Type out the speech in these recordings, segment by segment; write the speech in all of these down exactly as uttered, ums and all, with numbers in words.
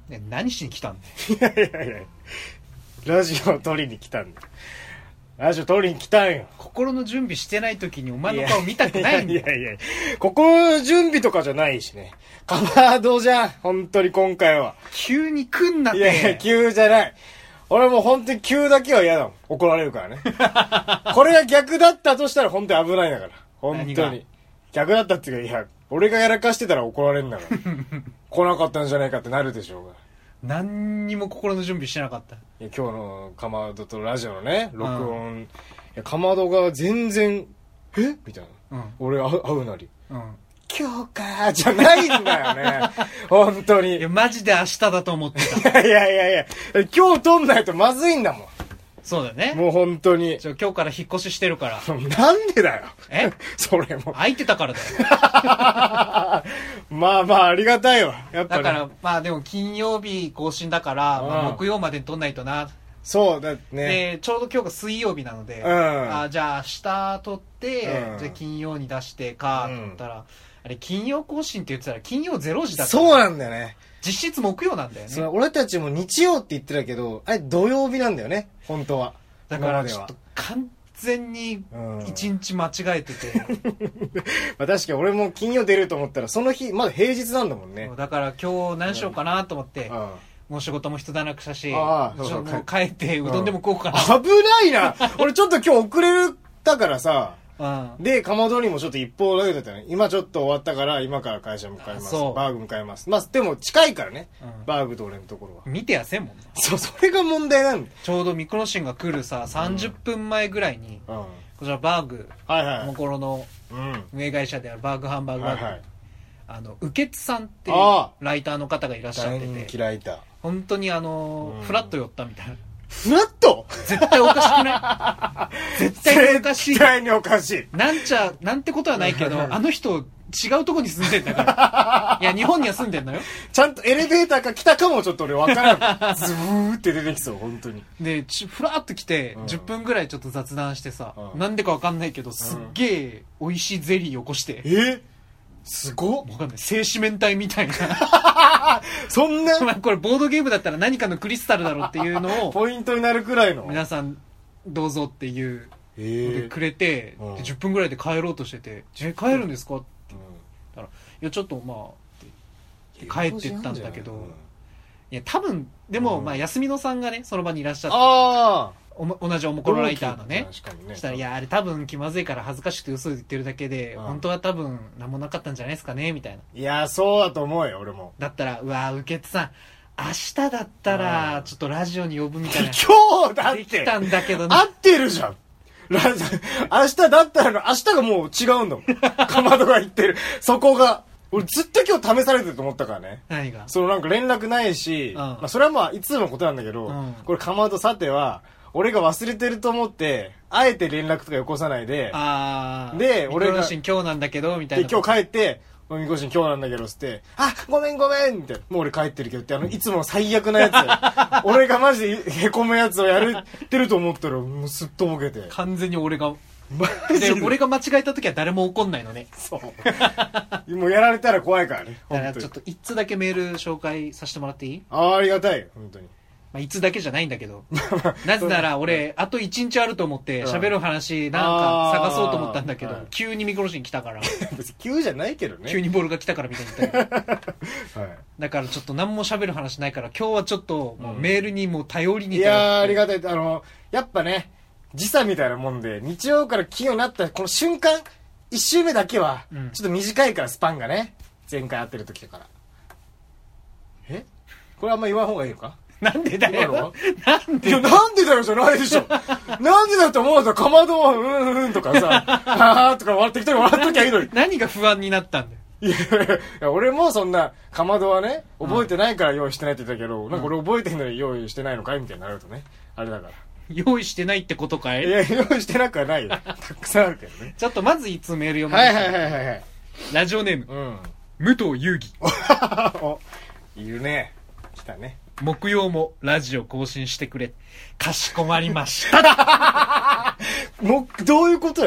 ね、何しに来たんだよ。 いやいやいや、ラジオを撮りに来たんだよ。ラジオ撮りに来たんよ。 心の準備してない時にお前の顔見たくないんだよ。 いやいやいや、心の準備とかじゃないしね。かまどじゃん、本当に今回は。 急に来んなって。 いやいや、急じゃない。俺もう本当に急だけは嫌だもん。怒られるからね。これが逆だったとしたら本当に危ないんだから。本当に。逆だったっていうか、いや、俺がやらかしてたら怒られるんだから。来なかったんじゃないかってなるでしょうが。 何にも心の準備してなかった。いや、今日のかまどとラジオのね、録音。うん、いや、かまどが全然、えみたいな。うん、俺会う、会うなり。うん、今日かーじゃないんだよね。本当に。 いや、マジで明日だと思ってた。 いやいやいや、今日撮んないとまずいんだもん。 そうだね。 もう本当に。 ちょ今日から引っ越ししてるから。 なんでだよ。 えそれも。 空いてたからだよ。 まあまあ、ありがたいわ。やっぱ、ね、 だから、まあでも金曜日更新だから、まあ、木曜までに撮んないとな。 そうだね。 で、ちょうど今日が水曜日なので、うん、あじゃあ明日撮って、うん、じゃあ金曜に出してか、と思ったら、うん、あれ金曜更新って言ってたら金曜ゼロ時だった。 そうなんだよね。 実質木曜なんだよね。 そ俺たちも日曜って言ってたけど、あれ土曜日なんだよね、本当は。 だからちょっと完全に一日間違えてて。うん、 まあ確かに俺も金曜出ると思ったら、その日、まだ平日なんだもんね。 だから今日何しようかなと思って、うん、もう仕事も一段落したし、ああそうそうもう帰ってうどんでも食おうかな。 うん、危ないな俺ちょっと今日遅れたからさ、うん、で、かまどにもちょっと一方だけだったね。今ちょっと終わったから、今から会社向かいます。バーグ向かいます。まあ、でも近いからね。うん、バーグと俺のところは。 見てやせんもんな。 そう、それが問題なんだ。 ちょうどミクロシンが来るさ、さんじゅっぷんまえぐらいに、うん、こちらバーグ、はいはい、もころの運営会社であるバーグハンバーグバーグ、はいはい、あの、ウケツさんっていうライターの方がいらっしゃってて、 大人気ライター。 本当にあの、うん、フラッと寄ったみたいな。 フラット絶対おかしくない絶対におかしい。 絶対におかしい。 なんちゃ、なんてことはないけど、あの人、違うとこに住んでんだから。いや、日本には住んでんのよ。 ちゃんとエレベーターが来たかもちょっと俺わからん。ズーって出てきそう、本当に。 で、ふらーっと来て、うん、じゅっぷんぐらいちょっと雑談してさ、うん、なんでかわかんないけど、すっげえ美味しいゼリーよこして。 えすごっ。 わかんない。精子明体みたいな。 そんなこれボードゲームだったら何かのクリスタルだろうっていうのを。 ポイントになるくらいの。 皆さん、どうぞっていうのでくれて、でじゅっぷんぐらいで帰ろうとしてて、え、帰るんですかって言ったら、いや、ちょっとまあ、帰ってったんだけど、いや、多分、でも、まあ、休みのさんがね、その場にいらっしゃって。ああおも同じおもころライターのね。確かにね。したら、いや、あれ多分気まずいから恥ずかしくて嘘言ってるだけで、うん、本当は多分何もなかったんじゃないですかねみたいな。 いや、そうだと思うよ、俺も。 だったら、うわぁ、受けさん、明日だったら、ちょっとラジオに呼ぶみたいな。 今日だって。 できたんだけどね。合ってるじゃん。ラジオ、明日だったら、明日がもう違うんだもん。かまどが言ってる。そこが。俺ずっと今日試されてると思ったからね。 何がそのなんか連絡ないし、うん、まあそれはまあいつものことなんだけど、うん、これかまどさては、俺が忘れてると思って、あえて連絡とかよこさないで、 あで、 俺が、ミコシン今日なんだけど、みたいな。 で、今日帰って、ミコシン今日なんだけど、つって、あ、ごめんごめんって、もう俺帰ってるけどって、あの、いつもの最悪なやつ、俺がマジで凹むやつをやるってると思ったら、もうすっとぼけて。 完全に俺が、で、俺が間違えた時は誰も怒んないのね。 そう。もうやられたら怖いからね。 だからちょっと一通だけメール紹介させてもらっていい？ ああ、ありがたい。本当に。 まあ、いつだけじゃないんだけど。なぜなら俺、あと一日あると思って喋る話なんか探そうと思ったんだけど、急に見殺しに来たから。 別に急じゃないけどね。 急にボールが来たからみたいに言ったけど。はい。だからちょっと何も喋る話ないから、今日はちょっともうメールにもう頼りに頼って。 いやー、ありがたい。あの、やっぱね、時差みたいなもんで、日曜から金曜になったこの瞬間、一周目だけは、ちょっと短いからスパンがね、前回会ってる時だから。えこれあんま言わん方がいいのか？ なんでだよ。なんでいや、なんでだよじゃないでしょ。なんでだって思うとかまどはうんうんとかさ、はーとか笑ってきたら笑っときゃいいのに。 何が不安になったんだよ。 いやいやいや、俺もそんな、かまどはね、覚えてないから用意してないって言ったけど、うん、なんか俺覚えてんのに用意してないのかいみたいになるとね。あれだから。 用意してないってことかい？ いや、用意してなくはないよ。たくさんあるけどね。 ちょっとまずいつメール読ませて。 はいはいはいはいはい。 ラジオネーム。うん。武藤遊戯。 お、いるね。来たね。 木曜もラジオ更新してくれ。かしこまりました。 もう、どういうことよ。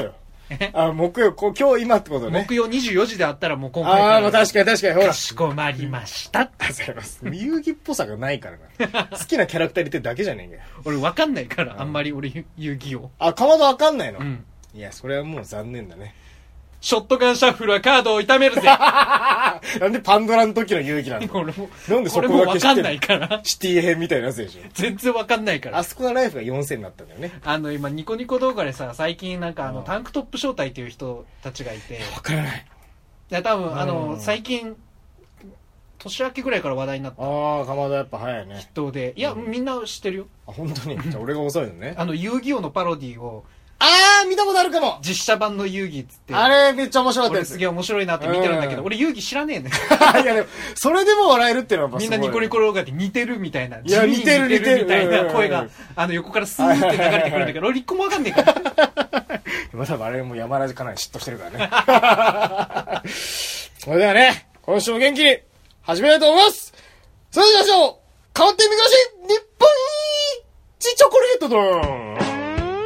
あ、木曜、こう今日今ってことね。 木曜にじゅうよじであったらもう今回から。 ああ、まあ確かに確かに、ほら。 かしこまりました。ありがとうございます。遊戯っぽさがないからな。好きなキャラクター入れてるだけじゃねえんだよ。 俺わかんないから、うん、あんまり俺遊戯を。 あ、かまどわかんないの？ うん。 いや、それはもう残念だね。 ショットガンシャッフルはカードを痛めるぜ。 なんでパンドラの時の遊戯なんだ。 俺も、 なんでそこだけ知ってる？俺もわかんないから。 シティ編みたいなやつでしょ。 全然わかんないから。 あそこのライフがよんせんになったんだよね。 あの、今、ニコニコ動画でさ、最近なんかあの、タンクトップ招待っていう人たちがいて。 わからない。 いや、多分、あの、最近、年明けぐらいから話題になった。 ああ、かまどやっぱ早いね。 人で。いや、みんな知ってるよ。 あ、本当に？じゃあ俺が遅いのね。 あの、遊戯王のパロディを、 あー、見たことあるかも。 実写版の遊戯っつって。 あれ、めっちゃ面白かったです。俺すげえ面白いなって見てるんだけど、俺遊戯知らねえね。 いやでも、それでも笑えるっていうのはみんなニコニコ動画で似てるみたいな。 いや、似てる似てるみたいな声が、あの、横からスーって流れてくるんだけど、俺一個もわかんねえから。 まだあれも山ラジかなり嫉妬してるからね。それではね、今週も元気に始めたいと思います。それではしょう、変わってみまし日本一チョコレートだーん。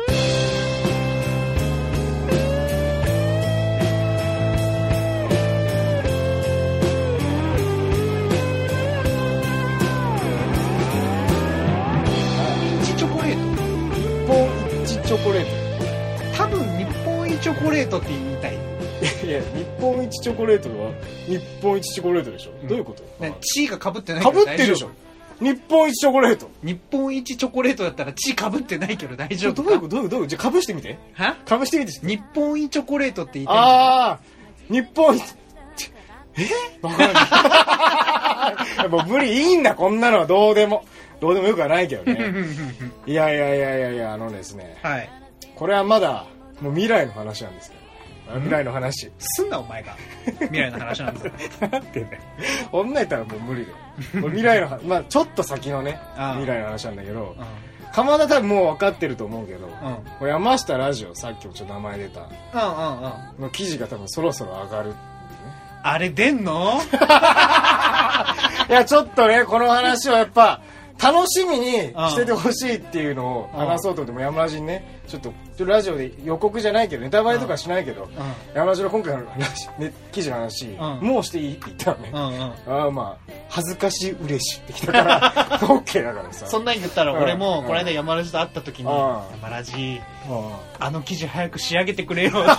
チョコレート。 多分日本一チョコレートって言いたい。 いや、日本一チョコレートは日本一チョコレートでしょ、うん、どういうこと？ 地位が被ってないけど被ってるでしょ。日本一チョコレート。 日本一チョコレートだったら地位被ってないけど大丈夫か？ どういうこと？どういうこと？じゃあ被してみて。 は？ 被してみて。 日本一チョコレートって言いたい。 ああ、日本一。え？わからない。もう無理、いいんだこんなのはどうでも。どうでもよくはないけどね。いやいやいやいやいや、あのですね。 はい。これはまだ、もう未来の話なんですけど。未来の話。 すんな、お前が。未来の話なんですよ。 なんてね。女やったらもう無理だよ。未来の、まあちょっと先のね、未来の話なんだけど、鎌田多分もう分かってると思うけど、うん、山下ラジオ、さっきもちょっと名前出た、うんうんうん、の記事が多分そろそろ上がる。 あれ出んの？ いや、ちょっとね、この話はやっぱ、楽しみにしててほしいっていうのを話そうと思っても、山ラジにね、ちょっと、ちょっとラジオで予告じゃないけど、ネタバレとかしないけど、山ラジの今回の話、ね、記事の話、もうしていいって言ったらね、ああまあ、恥ずかしい嬉しいってきたから、OK だからさ。 そんなに言ったら、俺も、この間山ラジと会った時に、山ラジ、あの記事早く仕上げてくれよって。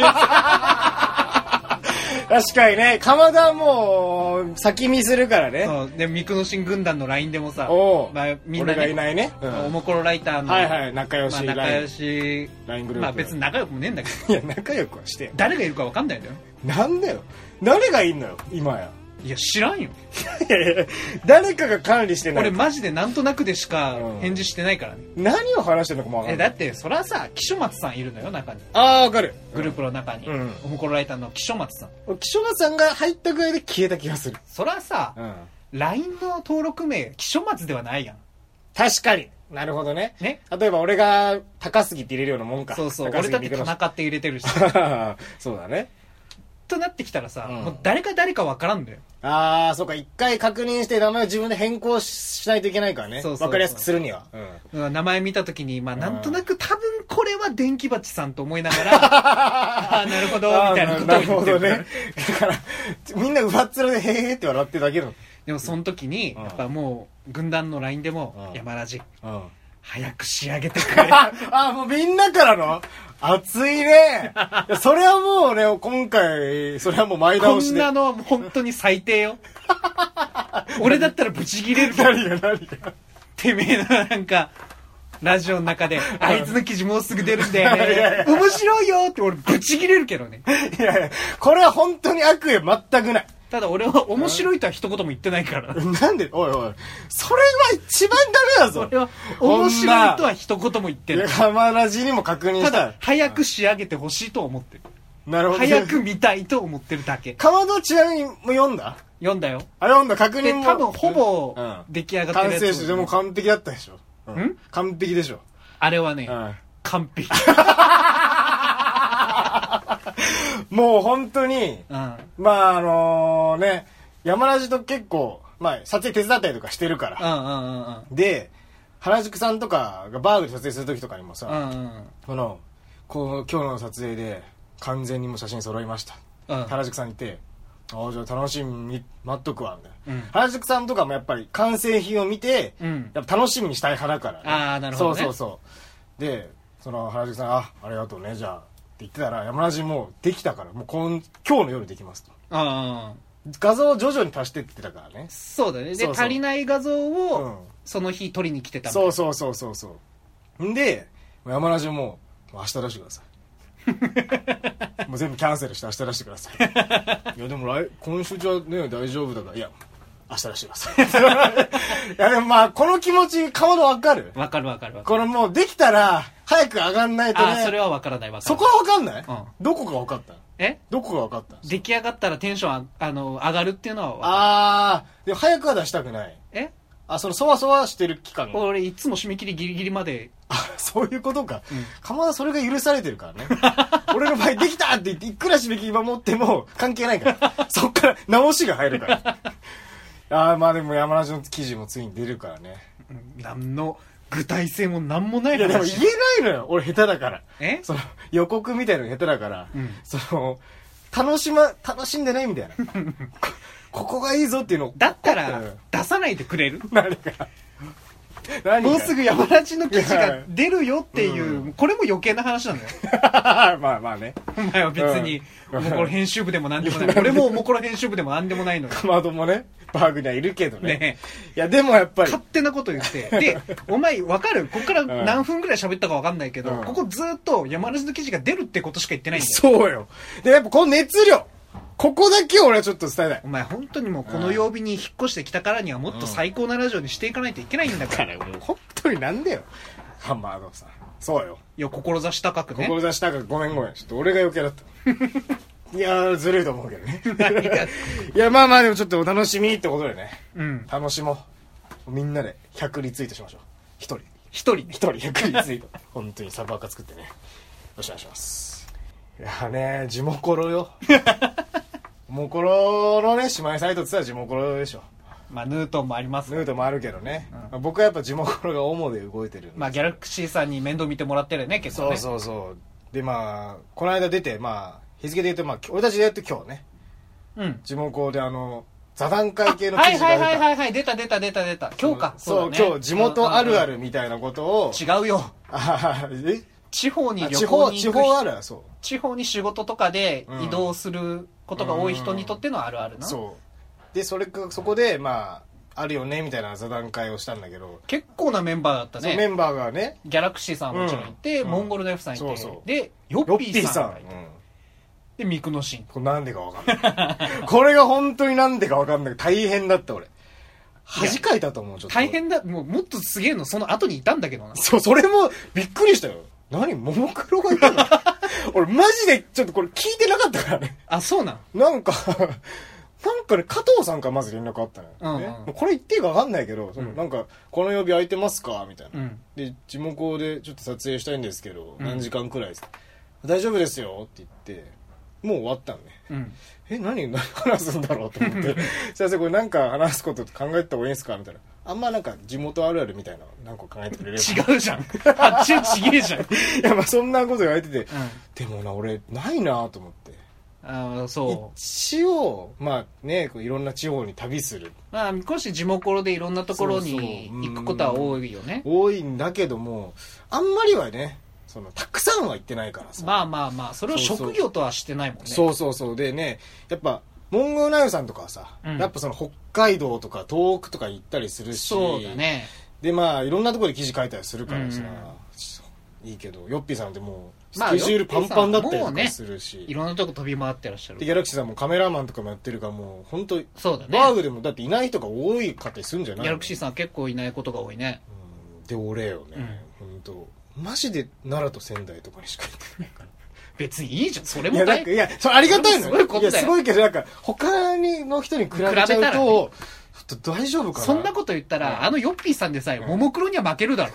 確かにね、鎌田はもう先見するからね。 そうでミクノシン軍団の ライン でもさ、まあ、みんな、ね、 俺がいないね、 うん、おもころライターの、 はいはい、仲良し、 まあ、仲良しライン グループ、 まあ別に仲良くもねえんだけど。 いや、仲良くはしてよ。 誰がいるか分かんないんだよ。 なんだよ、誰がいんのよ今や。 いや知らんよ。 いやいや、誰かが管理してない。 俺マジでなんとなくでしか返事してないからね、 うん、何を話してんのかも分かんない。 えだってそりゃさ、木書松さんいるのよ中に。 ああ分かる。 グループの中に、うん、おもころライターの木書松さん。 木書松さんが入ったぐらいで消えた気がする。 そりゃさ、うん、ライン の登録名木書松ではないやん。 確かに。なるほどね。ね、例えば俺が高杉って入れるようなもんか。 そうそう、俺だって田中って入れてるし。 そうだね。 となってきたらさ、うん、もう誰か誰か分からんだよ。 ああ、そうか、一回確認して名前を自分で変更しないといけないからね。そうそうそう、分かりやすくするには、 うん、名前見たときに、まあなんとなく多分これは電気鉢さんと思いながら、ああなるほどみたいなことを言ってる。なるほどね。 だからみんな上っ面でへーへーって笑ってるだけの。 でもその時にやっぱもう軍団の ライン でも山ラジ、早く仕上げてくれ。 ああ、もうみんなからの熱いね。いや、それはもうね、今回、それはもう前倒しで。 こんなのは本当に最低よ。俺だったらブチギレる。 何が何が。 てめえのなんか、ラジオの中で、あいつの記事もうすぐ出るんだよね。面白いよって俺ブチギレるけどね。 いやいや、これは本当に悪意は全くない。 ただ俺は面白いとは一言も言ってないから。 なんで、おいおい。それは一番ダメだぞ。 それは面白いとは一言も言ってない。 浜ラジにも確認した。 ただ、早く仕上げてほしいと思ってる。 なるほど。 早く見たいと思ってるだけ。 かまどちなみにもう読んだ？ 読んだよ。 あ、読んだ、確認も。 で、多分ほぼ出来上がってるやつ。 完成して、でも完璧だったでしょ。うん？完璧でしょ。 あれはね、完璧。 もう本当に、うん、まああのね、山ラジと結構、まあ撮影手伝ったりとかしてるから。うんうんうんうん、で、原宿さんとかがバーグで撮影する時とかにもさ、うんうん、この、こう今日の撮影で、 完全にもう写真揃いました、うん、原宿さんにいて、ああじゃあ楽しみに待っとくわみたいな、うん、原宿さんとかもやっぱり完成品を見て、うん、やっぱ楽しみにしたい派だから、ね、 ああなるほど、ね、 そうそうそうでその原宿さんあありがとうねじゃあって言ってたら山梨もうできたからもう今今日の夜できますと、あ画像を徐々に足してって言ってたからね。 そうだね。でそうそう足りない画像をその日撮りに来てたんだ、 そうそうそうそうそうんで山梨も明日出してくださいもう全部キャンセルして明日出してくださいいやでも来今週じゃね大丈夫だからいや明日出してくださいいやでもまあこの気持ちかまど分かる分かる分かる分かるこれもうできたら早く上がんないとね。 あそれは分からない分からないそこは分かんない、うん、どこが分かったえどこが分かった出来上がったらテンション あ, あの上がるっていうのは分かる。 ああでも早くは出したくない。 えあそのそわそわしてる期間俺いつも締め切りギリギリまで。 あそういうことか、うん、かまだそれが許されてるからね俺の場合できたって言っていくら締め切り守っても関係ないからそっから直しが入るからああまあでも山梨の記事もついに出るからね、 うん、何の具体性も何もない話。 いやでも言えないのよ俺下手だから。 えその予告みたいなの下手だから、うん、その楽しま楽しんでないみたいなここがいいぞっていうのをだったら出さないでくれる何か何もうすぐ山梨の記事が出るよっていう、うん、これも余計な話なんだよまあまあねお前は別に、うん、おもころ編集部でも何でもない俺もおもころ編集部でも何でもないのよかまどもねバーグにはいるけどね。ねいやでもやっぱり勝手なこと言ってでお前分かるここから何分ぐらい喋ったか分かんないけど、うん、ここずっと山梨の記事が出るってことしか言ってないんだよ。 そうよ。でやっぱこの熱量ここだけ俺はちょっと伝えたい。 お前本当にもうこの曜日に引っ越してきたからにはもっと最高なラジオにしていかないといけないんだから、うん、 もう本当になんだよハンマードさん。そうよ。 いや志高くね。 志高くごめんごめんちょっと俺が余計だったいやーずるいと思うけどねいやまあまあでもちょっとお楽しみってことでね、うん、楽しもうみんなでひゃくリツイートしましょう。一人一人一人ひゃくリツイート本当にサブアカ作ってねよろしくお願いします。いやね地元コロよもころのね姉妹サイトって言ったら地元コロでしょ。 まあヌートンもあります、 ヌートンもあるけどね、うんまあ、僕はやっぱ地元コロが主で動いてる。 まあギャラクシーさんに面倒見てもらってるね結構ね。 そうそうそうでまあこの間出てまあ日付で言うとまあ俺たちでやって今日ねうん地元コロであの座談会系の記事が出た。 はいはいはいはい出た出た出た出た今日か、うん、 そう、ね、今日地元あるあるみたいなことを、 うん、違うよあえ地方に旅行に行く地方、地方あるあるそう地方に仕事とかで移動することが多い人にとってのあるあるな、うん、 そうでそれかそこでまああるよねみたいな座談会をしたんだけど結構なメンバーだったね。 そうメンバーがねギャラクシーさんはもちろんいて、うん、モンゴルの F さんいて、うん、そうそうでヨッピーさんがいて、うん、でミクノシンこれなんでか分かんないこれが本当になんでか分かんない大変だった俺恥かいたと思う。ちょっと大変だもうもっとすげえのその後にいたんだけどな。 そうそれもびっくりしたよ。何ももクロがいたの俺マジでちょっとこれ聞いてなかったからね。 あそうなんなんかなんかね加藤さんからまず連絡あったのよ、うんうんね、もうこれ言っていいか分かんないけど、うん、そのなんかこの曜日空いてますかみたいな、うん、で地元でちょっと撮影したいんですけど、うん、何時間くらいですか大丈夫ですよって言ってもう終わったのね、うん、え何何話すんだろうと思って先生これなんか話すこと考えた方がいいんですかみたいなあんまなんか地元あるあるみたいな何個考えてくれれば違うじゃんあっちちげえじゃんいやまあそんなこと言われてて、うん、でもな俺ないなと思ってあそう一応まあねいろんな地方に旅するまあ少し地元でいろんなところに行くことは多いよね。 多いんだけどもあんまりはねそのたくさんは行ってないからさまあまあまあそれを職業とはしてないもんね。 そうそうそうでねやっぱモンゴルナユさんとかはさ、うん、やっぱその北海道とか東北とか行ったりするしそうだねでまあいろんなところで記事書いたりするからさ、うん、いいけどヨッピーさんってもうスケジュールパンパンだったりとかするし、まあね、 いろんなとこ飛び回ってらっしゃるでギャラクシーさんもカメラマンとかもやってるからもう本当そうだねバーグでもだっていない人が多いかったりするんじゃないギャラクシーさん結構いないことが多いね、 うん、で俺よね、うん、本当マジで奈良と仙台とかにしか行ってないから別にいいじゃんそれもいやなんかいやそれありがたいのよ。すごいことだよ。いやすごいけどなんか他にの人に比べちゃうと、ね、ちょっと大丈夫かな。 そんなこと言ったら、うん、あのヨッピーさんでさえ、うん、ももクロには負けるだろ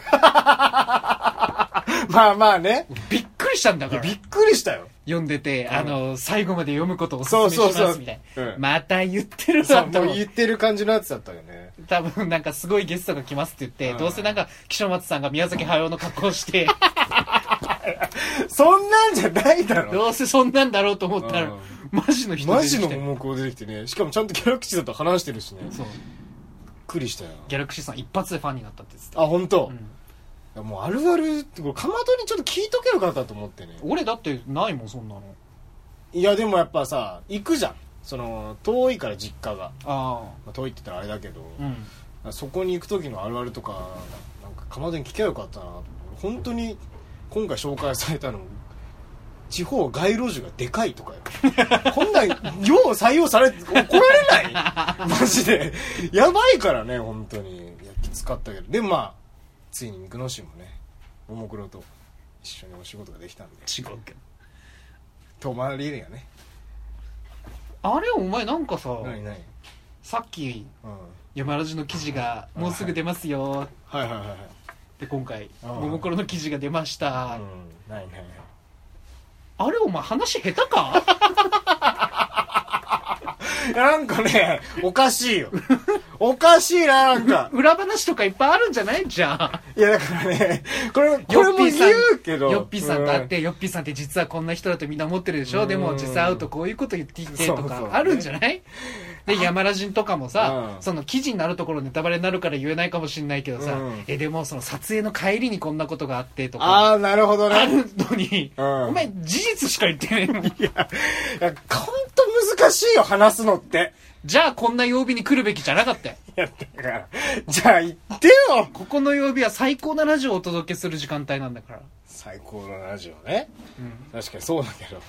まあまあねびっくりしたんだからびっくりしたよ読んでて、うん、あの最後まで読むことをおすすめしますみたいなそうそうそう、うん、また言ってるなと言ってる感じのやつだったよね。 多分なんかすごいゲストが来ますって言って、うん、どうせなんか岸本松さんが宮崎駿の格好をしてそんなんじゃないだろ。 どうせそんなんだろうと思ったら、マジの人マジの桃子出てきてね。しかもちゃんとギャラクシーさんと話してるしね。 そう。 びっくりしたよ。 ギャラクシーさん一発でファンになったって言ってた。 あ、本当。 うん、 もうあるあるってこれかまどにちょっと聞いとけよかったと思ってね。 俺だってないもんそんなの。 いやでもやっぱさ行くじゃん、その遠いから実家が、 あ、 まあ、遠いって言ったらあれだけど、 うん、 そこに行く時のあるあるとかなんかかまどに聞けばよかったなと。本当に今回紹介されたの地方街路樹がでかいとかよこんなんよう採用されて怒られないマジでやばいからね本当に。いやきつかったけど、でもまあついに三野市もねももクロと一緒にお仕事ができたんで。 違うけど泊まりやね。 あれお前なんかさ、 何何、 さっき、 うん、 山ラジの記事がもうすぐ出ますよ、 はいはいはいはい、 で今回あももクロの記事が出ました、 うん、ないないない。 あれお前話下手かなんかねおかしいよおかしいななんか裏話とかいっぱいあるんじゃないじゃん。 いやだからねこれこれも言うけどヨッピーさんと会って、うん、ヨッピーさんって実はこんな人だとみんな思ってるでしょ、うん、でも実際会うとこういうこと言ってきてとかあるんじゃない？で山ラジンとかもさ、うん、その記事になるところネタバレになるから言えないかもしれないけどさ、うん、えでもその撮影の帰りにこんなことがあってとかああなるほどねあるのに、うん、お前事実しか言ってないのに。いやいやほんと難しいよ話すのって。 じゃあこんな曜日に来るべきじゃなかったよ。 いやだからじゃあ言ってよ。 ここの曜日は最高なラジオをお届けする時間帯なんだから。 最高のラジオね、うん、確かにそうだけど、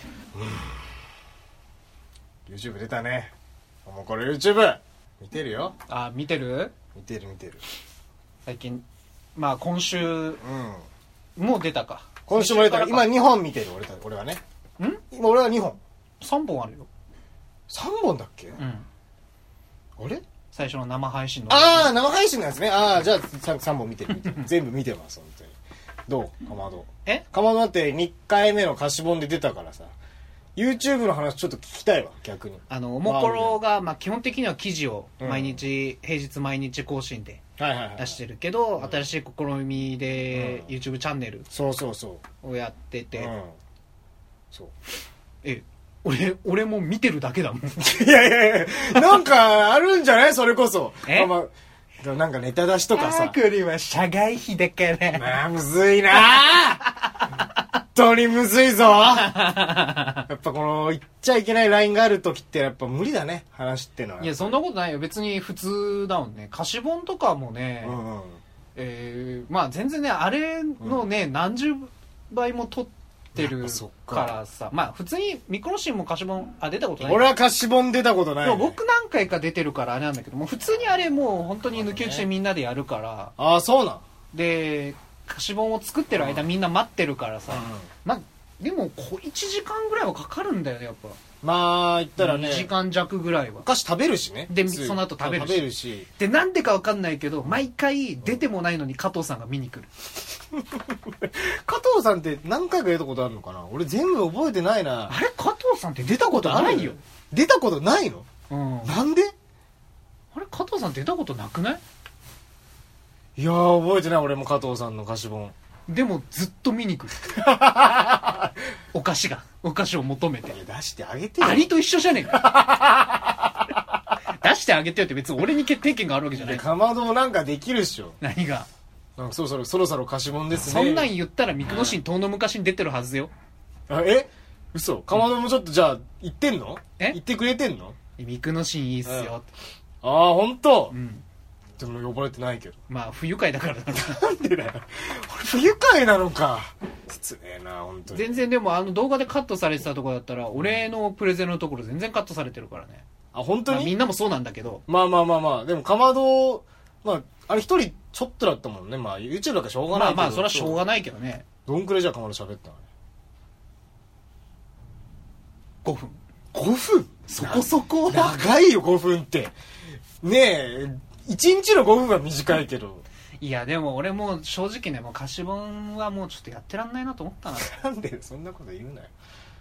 うん、YouTube 出たね。もうこれ YouTube 見てるよ。 あ見てる見てる見てる。 最近まあ今週、うん、もう出たか。 今週も出た。今にほん見てる 俺, 俺はね。 ん今俺はにほん。 さんぼんあるよ。 さんぼんだっけ？うん。あれ？ 最初の生配信の。 ああ生配信のやつね。ああじゃあさんぼん見てる見てる全部見てます本当に。どうかまど。 え？ かまどだってにかいめの貸し本で出たからさ。YouTube の話ちょっと聞きたいわ逆に。 あのおもころが、まあ、基本的には記事を毎日、うん、平日毎日更新で出してるけど、はいはいはい、新しい試みで、うん、YouTube チャンネルそうそうそうをやってて、 うん、そうえ俺俺も見てるだけだもん。 いやいやいやなんかあるんじゃないそれこそ。え、まあ、なんかネタ出しとかさ。 これは社外費だからまあむずいな本当にむずいぞやっぱこの言っちゃいけないラインがある時ってやっぱ無理だね話ってのは。 いやそんなことないよ別に普通だもんね。貸本とかもね、うんうん、えー、まあ全然ねあれのね、うん、何十倍も取ってるからさ、まあ普通にミクロシンも貸本あ出たことない。 俺は貸本出たことない、ね、 でも僕何回か出てるからあれなんだけども普通にあれもう本当に抜き打ちでみんなでやるから。 ああそうなんで貸本を作ってる間、うん、みんな待ってるからさ、うん、まあでもいちじかんぐらいはかかるんだよねやっぱ。 まあ言ったらねにじかん弱ぐらいは。 お菓子食べるしね。 でその後食べるし。 食べるしでなんでかわかんないけど毎回出てもないのに加藤さんが見に来る。 加藤さんって何回か出たことあるのかな。俺全部覚えてないな。 あれ加藤さんって出たことないよ。 出たことないの、うん、なんであれ加藤さん出たことなくない？ いやー覚えてない俺も加藤さんの菓子本。 でもずっと見に来るお菓子がお菓子を求めて。 いや出してあげてよ。 アリと一緒じゃねえか出してあげてよって別に俺に決定権があるわけじゃない。 かまどもなんかできるっしょ。 何がなんかそろそろそろそろ貸し本ですね。そんなん言ったらミクノシン遠の昔に出てるはずよ。 あえ嘘かまどもちょっとじゃあ言ってんの？え言ってくれてんの？ ミクノシンいいっすよ。 ああ本当。 うんでも呼ばれてないけど。 まあ不愉快だからなんでだよ俺不愉快なのか。失礼な本当に。 全然でもあの動画でカットされてたところだったら俺のプレゼンのところ全然カットされてるからね。 あ本当に、 まあ、みんなもそうなんだけど。 まあまあまあまあでもかまどまああれ一人ちょっとだったもんね。まあ YouTube だからしょうがないけど。 まあまあそれはしょうがないけどね。 どんくらいじゃあかまど喋ったの？ ごふん。 ごふんそこそこ長いよごふんってねえいちにちのごふんは短いけど。 いやでも俺も正直ねもう貸本はもうちょっとやってらんないなと思ったな。 なんでそんなこと言うなよ。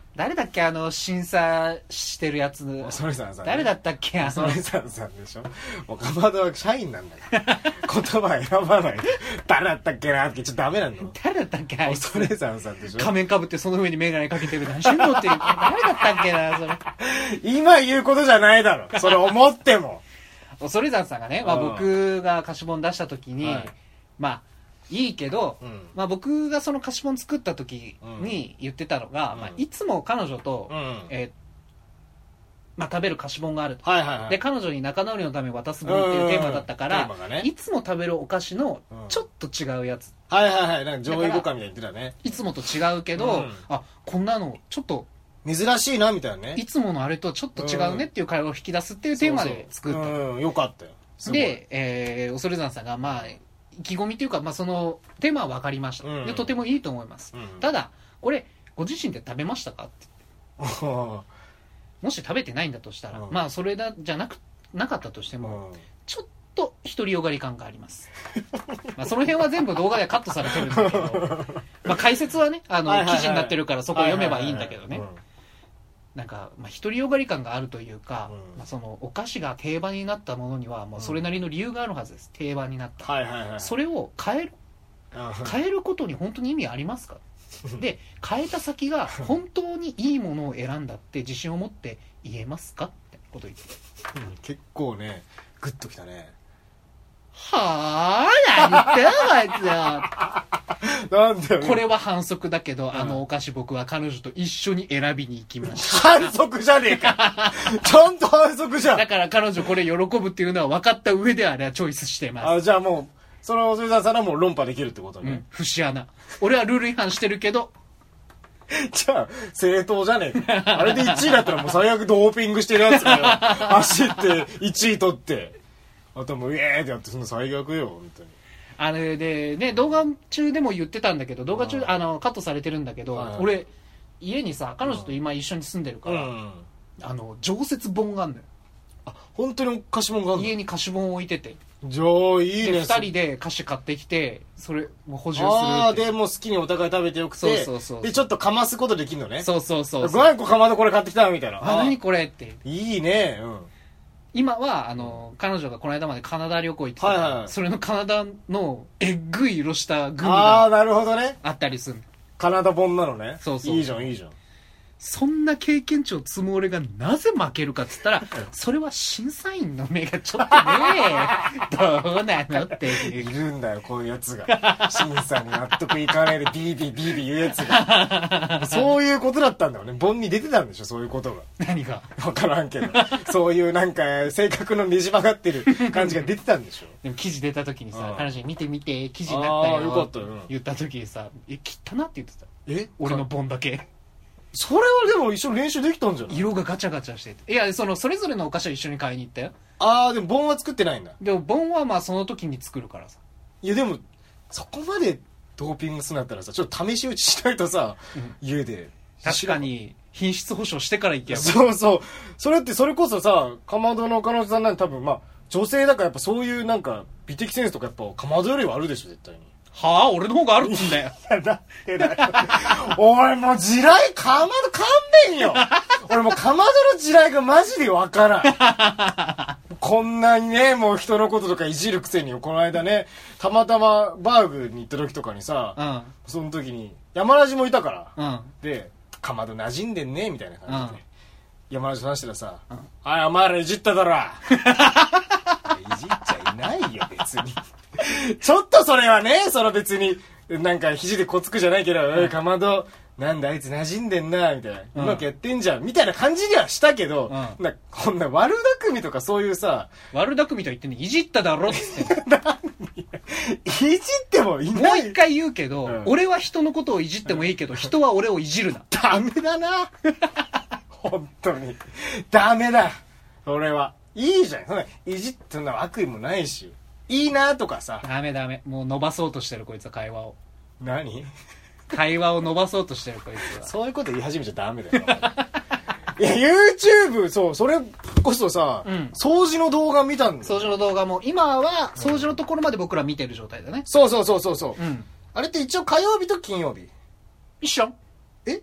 誰だっけあの審査してるやつ。 おそれさんさん、ね、 誰だったっけあのおそれさんさんでしょ。もうかまどは社員なんだよ言葉選ばない誰だったっけなってちょっとダメなんだよ。 誰だったっけあいつ。 おそれさんさんでしょ。 仮面かぶってその上にメガネかけてる何してんのって誰だったっけなそれ。 今言うことじゃないだろそれ思っても。 おそれさんさんがね、まあ、僕が貸し本出した時に、はい、まあいいけど、うん、まあ、僕がその貸し本作った時に言ってたのが、うんまあ、いつも彼女と、うんえーまあ、食べる貸し本があると、 はいはいはい、 で彼女に仲直りのために渡す本っていうテーマだったから、ね、いつも食べるお菓子のちょっと違うやつ、 うん、はいはいはいなんか上位互換みたいに言ってたね。 いつもと違うけど、うん、あこんなのちょっと珍しいなみたいなね、 いつものあれとちょっと違うねっていう会話を引き出すっていうテーマで作った。 そうそう、うん、よかったよ。 で、えー、おそれざんさんがまあ意気込みというか、まあ、そのテーマは分かりました、うん、でとてもいいと思います、うん、ただこれご自身で食べましたかって言ってもし食べてないんだとしたら、うん、まあそれだじゃなくなかったとしても、うん、ちょっと独りよがり感がありますまあその辺は全部動画でカットされてるんだけどまあ解説はねあの、はいはいはい、記事になってるからそこを読めばいいんだけどね、なんか、まあ、独りよがり感があるというか、うんまあ、そのお菓子が定番になったものにはもうそれなりの理由があるはずです、うん、定番になった、 はいはいはい、 それを変える変えることに本当に意味ありますかで変えた先が本当にいいものを選んだって自信を持って言えますかってこと言って、 うん、結構ねグッときたね。 はぁ何言ってんのあいつよなんだよ、ね、 これは反則だけど、うん、あのお菓子僕は彼女と一緒に選びに行きました反則じゃねえかちゃんと反則じゃん。 だから彼女これ喜ぶっていうのは分かった上であれはチョイスしてます。 あじゃあもうそのおそれさんはもう論破できるってことね、うん、 節穴。俺はルール違反してるけどじゃあ正当じゃねえかあれでいちいだったらもう最悪ドーピングしてるやつがよ走っていちい取ってあともうウェーってやってその最悪よ本当に。 あれでね動画中でも言ってたんだけど動画中あのカットされてるんだけど、はいはい、俺家にさ彼女と今一緒に住んでるから、うん、あの常設本があるんだよ。 あ本当に貸し本があるの？ 家に貸し本を置いててじゃあいいね。 でふたりで菓子買ってきてそれを補充する。 ああでもう好きにお互い食べてよくてそうそうそうでちょっとかますことできるのね。 そうそうそうそう何個かまどこれ買ってきたみたいな。 あ何これっていいね。うん今はあの彼女がこの間までカナダ旅行行ってた、はいはい、それのカナダのえっぐい色したグミがあなるほどねあったりする。 カナダ本なのね。 そうそういいじゃんいいじゃん。 そんな経験値を積む俺がなぜ負けるかっつったらそれは審査員の目がちょっとねどうなのっていういるんだよこういうやつが審査に納得いかないでビービービービー言うやつがそういうことだったんだよね。本に出てたんでしょそういうことが。 何が分からんけどそういうなんか性格のねじ曲がってる感じが出てたんでしょでも記事出た時にさ彼女に見て見て記事になったよよかったよ、うん、 言った時にさえ切ったなって言ってた。 え俺の本だけそれはでも一緒に練習できたんじゃない？ 色がガチャガチャしてていやそのそれぞれのお菓子を一緒に買いに行ったよ。 ああでも本は作ってないんだ。 でも本はまあその時に作るからさ。 いやでもそこまでドーピングするんだったらさちょっと試し打ちしないとさ、うん、家で確かに品質保証してから行けばそうそうそれってそれこそさかまどの彼女さんなんて多分まあ女性だからやっぱそういうなんか美的センスとかやっぱかまどよりはあるでしょ絶対に。 はあ俺の方があるんだよ。 いやだってだよおいもう地雷かまど勘弁よ俺もうかまどの地雷がマジでわからんこんなにねもう人のこととかいじるくせにこの間ねたまたまバーグに行った時とかにさ、うん、その時に山ラジもいたから、うん、でかまど馴染んでんねみたいな感じで、うん、山ラジ話したらさ、うん、あいお前らいじっただろいじっちゃいないよ別にちょっとそれはねその別になんか肘でこつくじゃないけど、うん、おいかまどなんだあいつ馴染んでんなみたいな、うん、うまくやってんじゃんみたいな感じにはしたけど、うん、なこんな悪巧みとかそういうさ悪巧みと言ってんねいじっただろっつっていじってもいない。 もう一回言うけど、うん、俺は人のことをいじってもいいけど、うん、人は俺をいじるな。 ダメだな本当にダメだ俺はいいじゃんそんないじってんの悪意もないしいいなとかさ。 ダメダメもう伸ばそうとしてるこいつは会話を。 何会話を伸ばそうとしてるこいつは。 そういうこと言い始めちゃダメだよいや YouTube そうそれこそさ、うん、掃除の動画見たんだよ。 掃除の動画も今は掃除のところまで僕ら見てる状態だね、うん、 そうそうそうそうそう、 うん、 あれって一応火曜日と金曜日一緒えっ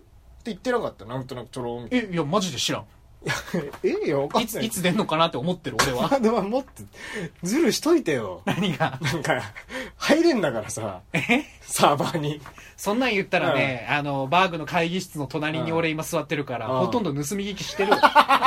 言ってなかった？なんとなくちょろーみたいな。 え、いや、マジで知らん。 えいや、わかんない。 いつ、いつ出んのかなって思ってる、俺は。 ハードはもっと、ズルしといてよ。 何がなんか、入れんだからさ、 えサーバーに。 そんなん言ったらね、あの、バーグの会議室の隣に俺今座ってるから、 うんほとんど盗み聞きしてる。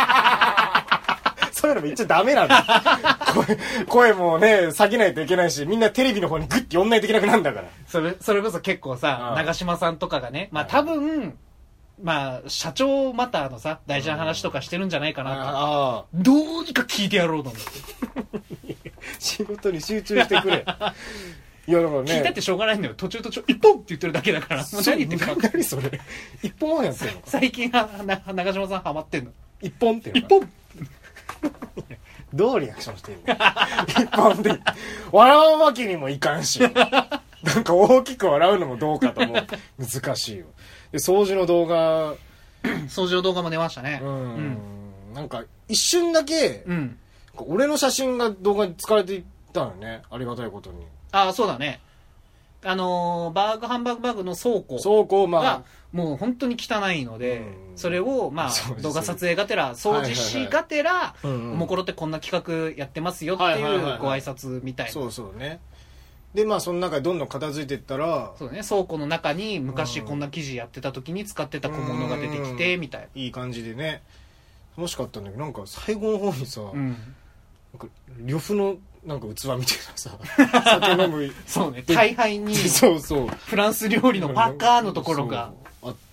そういうのも言っちゃダメなんだ。声、声もね、下げないといけないし、みんなテレビの方にグッて寄んないといけなくなるんだから。 それ、それこそ結構さ、 うん長嶋さんとかがね、まあ多分、まあ、社長マターのさ、大事な話とかしてるんじゃないかなと。 ああ。 どうにか聞いてやろうと思って。 仕事に集中してくれ。いや、だからね。 聞いたってしょうがないんだよ。途中途中、一本って言ってるだけだから。もうそう何言ってるか。 何それ。一本やってんのか。 最近は、な長嶋さんハマってんの。 一本っていう一のか。 本どうリアクションしてんの一本で。笑うわけにもいかんし。なんか大きく笑うのもどうかと思う。難しいよ。で、掃除の動画、 掃除の動画も出ましたね。 うん。 うんなんか、一瞬だけ、 うん。 俺の写真が動画に使われていたのね。ありがたいことに。 ああ、そうだね。あのーバーグハンバーグバーグの倉庫倉庫をまがあ、 もう本当に汚いので、 うんそれをまそうですあ動画撮影がてら掃除しがてら、 うんうんおもころってこんな企画やってますよっていはいはいはいはいうご挨拶みたいな。 そうそうね。で、まあ、その中でどんどん片付いていったら、 そうね、倉庫の中に昔こんな記事やってた時に使ってた小物が出てきてみたいいい感じでね。楽しかったんだけど、なんか最後の方にさ、 な。うん。 なんか呂布のなんか器みたいなさ、酒飲む。 そうね、大杯にそうそう。 フランス料理のパッカーのところが。 そうあって、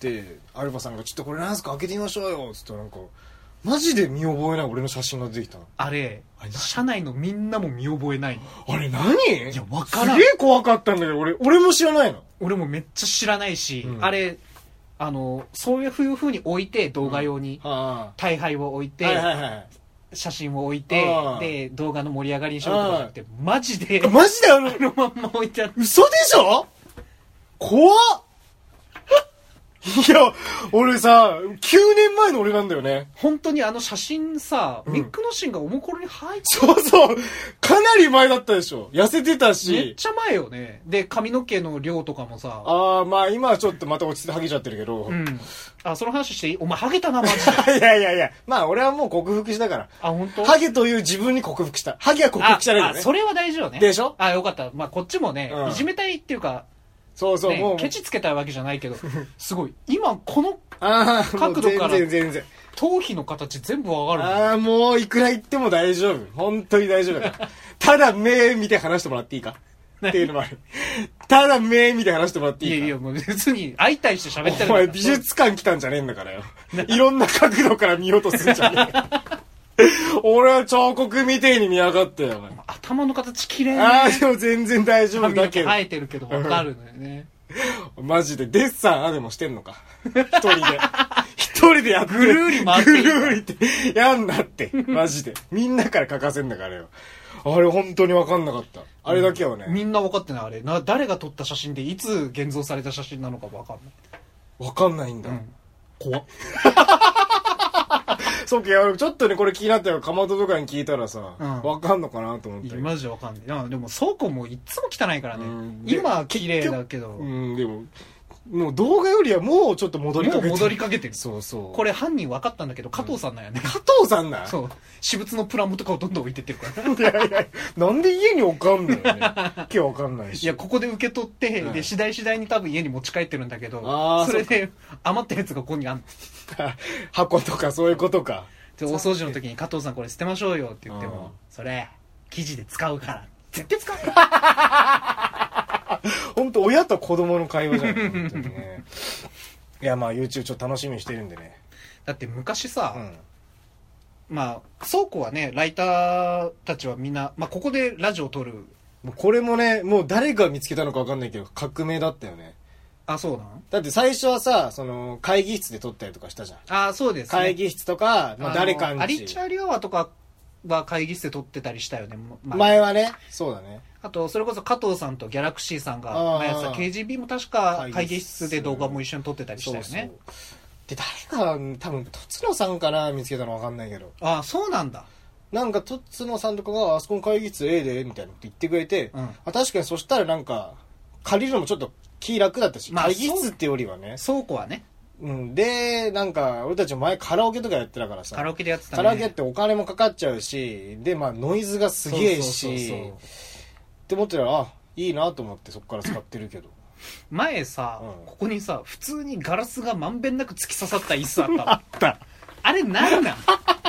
アルバさんがちょっとこれなんすか開けてみましょうよつったらなんか、マジで見覚えない俺の写真が出てきたの。 あれあれ、何社内のみんなも見覚えないの。 あれ何？ いや、わからんすげ。え怖かったんだけど、俺、俺も知らないの。 俺もめっちゃ知らないし、 うんあれ、あの、そういう風に置いて、動画用に、 あ大杯を置いて、 はいはいはい。 写真を置いてあ、ーで、動画の盛り上がりにしようとかじゃなくて、マジで、 マジであの、 あのまんま置いてあって、 嘘でしょ？怖っいや、俺さ、きゅうねんまえの俺なんだよね。 本当にあの写真さ、 うんミックのシーンがおもころに入って、 そうそう。かなり前だったでしょ。痩せてためっし。 ちゃ前よね。で、髪の毛の量とかもさ、 ああ、まあ今はちょっとまた落ち着いてハゲちゃってるけど。 うん。あ、その話していい？お前ハゲたな、マジで。 いやいやいや。まあ俺はもう克服したから。 あ、本当？ ハゲという自分に克服した。ハゲは克服してないんだよね。 あ、それは大事よね。 でしょ？ あ、よかった。まあ、こっちもね、 うんいじめたいっていうか、 そうそう、 ねもう。 ケチつけたいわけじゃないけど、すごい。今、このああ、 角度からもう全然全然。 頭皮の形全部わかるもん。 ああ、もういくら言っても大丈夫。本当に大丈夫だから。ただ目見て話してもらっていいかっていうのもある。ただ目見て話してもらっていいか。 いやいや、もう別に相対して喋ってるんだおから前美術館来たんじゃねえんだからよ。いろんな角度から見ようとするんじゃねえ。俺は彫刻みてえに見やがってよ、お前。 頭の形綺麗ああ、でも全然大丈夫髪のだけど。 毛生えてるけどわかるのよね。 マジで、デッサンあでもしてんのか。一人で。一人でやってぐるーり回ってぐいいるーりって。やんなって。マジで。みんなから書かせんだからよ。あれ本当にわかんなかった。あれだけはね。 みんな分かってないあれな。誰が撮った写真でいつ現像された写真なのか分かんない。 わかんないんだ。 うん。怖っ。 そうか、いやちょっとね、これ気になったよ。かまどとかに聞いたらさ、 うんわかんのかなと思ったよ。 いやマジで分かんない。いやでも倉庫もいつも汚いからねうん。で今は綺麗だけど、 うん、でも、もう動画よりはもうちょっと戻りかけてもう戻りかけてる。 そうそう。 これ犯人分かったんだけど、加藤さんなんやね。 加藤さんだ。 そう。私物のプラモとかをどんどん置いてってるから。 いやいや、なんで家に置かんのよね。今日わかんないし。 いや、ここで受け取って、 うんで、次第次第に多分家に持ち帰ってるんだけど、 あーそれで余ったやつがここにあんの。 箱とかそういうことか。 で、お掃除の時に加藤さんこれ捨てましょうよって言ってうんも、それ、生地で使うから。絶対使うから。 本当親と子供の会話じゃん。本当にね。いや、まあ YouTube ちょっと楽しみにしてるんでね。 だって昔さ、 うん。 まあ、倉庫はね、ライターたちはみんな、まあ、ここでラジオを撮る。 もうこれもね、もう誰が見つけたのかわかんないけど、革命だったよね。 あ、そうなんだって最初はさ、その、会議室で撮ったりとかしたじゃん。 あ、そうですね。 会議室とか、まあ誰かに。 アリチャリアワとかは会議室で撮ってたりしたよね。まあ前はね、そうだね。 あと、それこそ加藤さんとギャラクシーさんがあー前やってた ケージービー も確か会議室で動画も一緒に撮ってたりしたよね。 そうそうで、誰が、多分、とつのさんかな見つけたのわかんないけど。 ああ、そうなんだ。 なんか、とつのさんとかが、あそこの会議室 A で、みたいなって言ってくれて、 うんあ確かにそしたらなんか、借りるのもちょっと気楽だったし、 まあ会議室ってよりはね。 倉庫はね。 うん、でなんか俺たち前カラオケとかやってたからさ、 カラオケでやってたね。 カラオケってお金もかかっちゃうし、でまあノイズがすげえし、そうそうそうそうって思ってたら、あいいなと思ってそこから使ってるけど前さ、うん、ここにさ普通にガラスがまんべんなく突き刺さった椅子あったのあったあれなんなん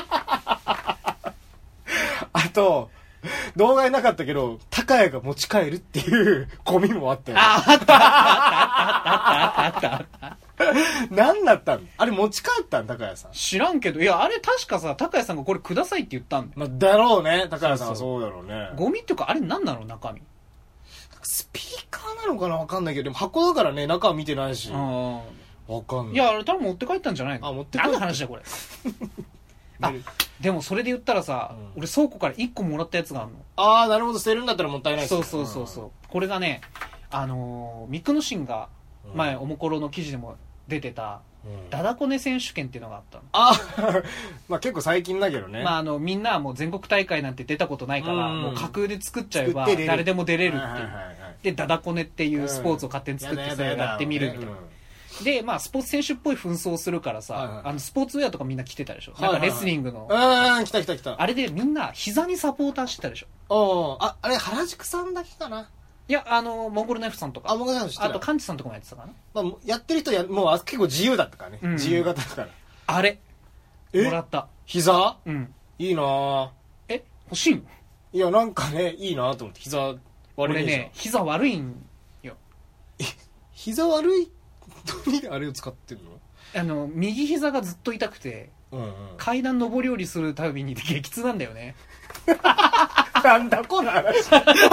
あと動画になかったけど高谷が持ち帰るっていうゴミもあったよ、ね、 ああったあったあったあったあったあった何だったんあれ持ち帰ったん高谷さん知らんけど、いやあれ確かさ高谷さんがこれくださいって言ったんだよ、 まあ、だろうね高谷さんはそうだろうね。 ゴミっていうかあれ何なの中身スピーカーなのかな分かんないけどでも箱だからね中は見てないし分かんない。 いやあれ多分持って帰ったんじゃないの。 あ持って帰った何の話だこれあでもそれで言ったらさ、うん、俺倉庫からいっこもらったやつがあるの。 ああなるほど捨てるんだったらもったいないですね。 そうそうそうそう、うん、これがねあのー、ミクノシンが前、うん、おもころの記事でも出てた、うん、ダダコネ選手権っていうのがあったの。 あまあ結構最近だけどね、 まあ、あのみんなはもう全国大会なんて出たことないから、うん、もう架空で作っちゃえば誰でも出れるっていう、はいはいはいはい、でダダコネっていうスポーツを勝手に作ってそれをやってみるみたいな、でまあスポーツ選手っぽい紛争するからさ、はいはい、あのスポーツウェアとかみんな着てたでしょ、はいはいはい、なんかレスリングの、 ああ来た来た来た、 あれでみんな膝にサポーターしてたでしょ。 おああれ原宿さんだけかな。 いやあのモンゴルナイフさんとか、 あモンゴルナイフあとカンチさんとかもやってたかな、 まあ、やってる人やもう結構自由だったからね、うん、自由型だから。 あれもらった。 膝、 うん、 いいな。 え欲しいの。 いやなんかねいいなと思って。膝悪いでしょ。 俺ね膝悪いんよ。 え膝悪い何であれを使ってるの。 あの右膝がずっと痛くて、うんうん、階段上り下りするたびに激痛なんだよねなんだこの話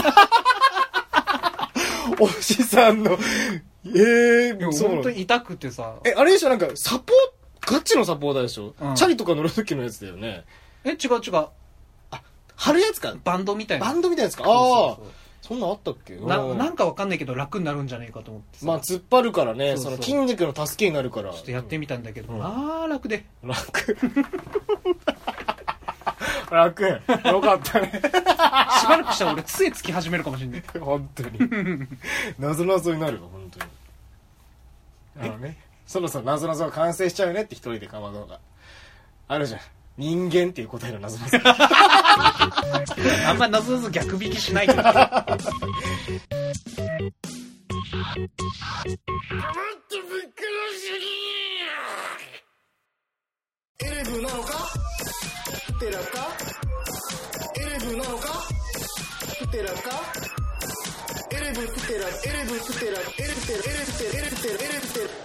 おじさんのえー、 そう本当に痛くてさ。 えあれでしょなんかサポーガチのサポーターでしょ、うん、チャリとか乗る時のやつだよね。 え違う違う、 あ貼るやつか。 バンドみたいな。 バンドみたいなやつか。ああそんなんあったっけ。 ななんかわかんないけど楽になるんじゃねえかと思ってさ。 まあ突っ張るからね。そうそう、その筋肉の助けになるから。 ちょっとやってみたんだけど、うん、あー楽で楽楽よかったねしばらくしたら俺杖つき始めるかもしれない本当に謎謎になるわ本当に。あのねそろそろ謎謎が完成しちゃうねって一人でかまどがあるじゃん。人間っていう答えの謎謎あんま謎謎逆引きしないけどかまってびっくりすぎエレブなのかプテラかエレブなのかプテラかエレブプテラエレブプテラエレブプテラエレブプテラエレブプテラエレブプテラエレブプテラ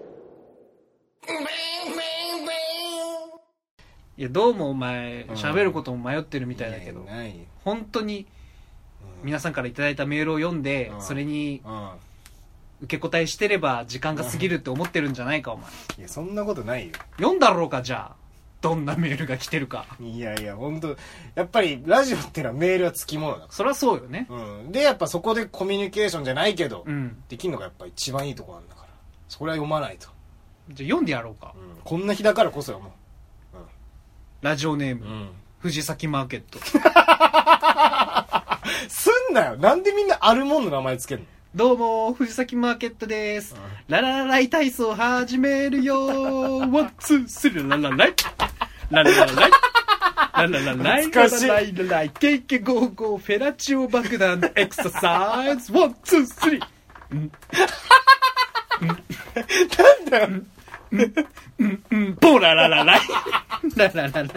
いやどうもお前喋ることも迷ってるみたいだけど、うん、本当に皆さんからいただいたメールを読んで、うん、それに受け答えしてれば時間が過ぎるって思ってるんじゃないかお前。 いやそんなことないよ。 読んだろうかじゃあどんなメールが来てるか。 いやいや本当やっぱりラジオってのはメールはつきものだから。 そりゃそうよね、 うん、でやっぱそこでコミュニケーションじゃないけど、うん、できるのがやっぱ一番いいとこなんだからそれは読まないと。 じゃあ読んでやろうか、 うん、こんな日だからこそよもう。 ラジオネーム、うん、藤崎マーケットすんなよ。なんでみんなあるもんの名前つけんの。 どうも藤崎マーケットです、うん、ラララライ体操始めるよワンツースリーララライラララライラララライララライラライケイケゴーゴーフェラチオ爆弾エクササイズワンツースリーなんだようんうんうんボラララライラララライ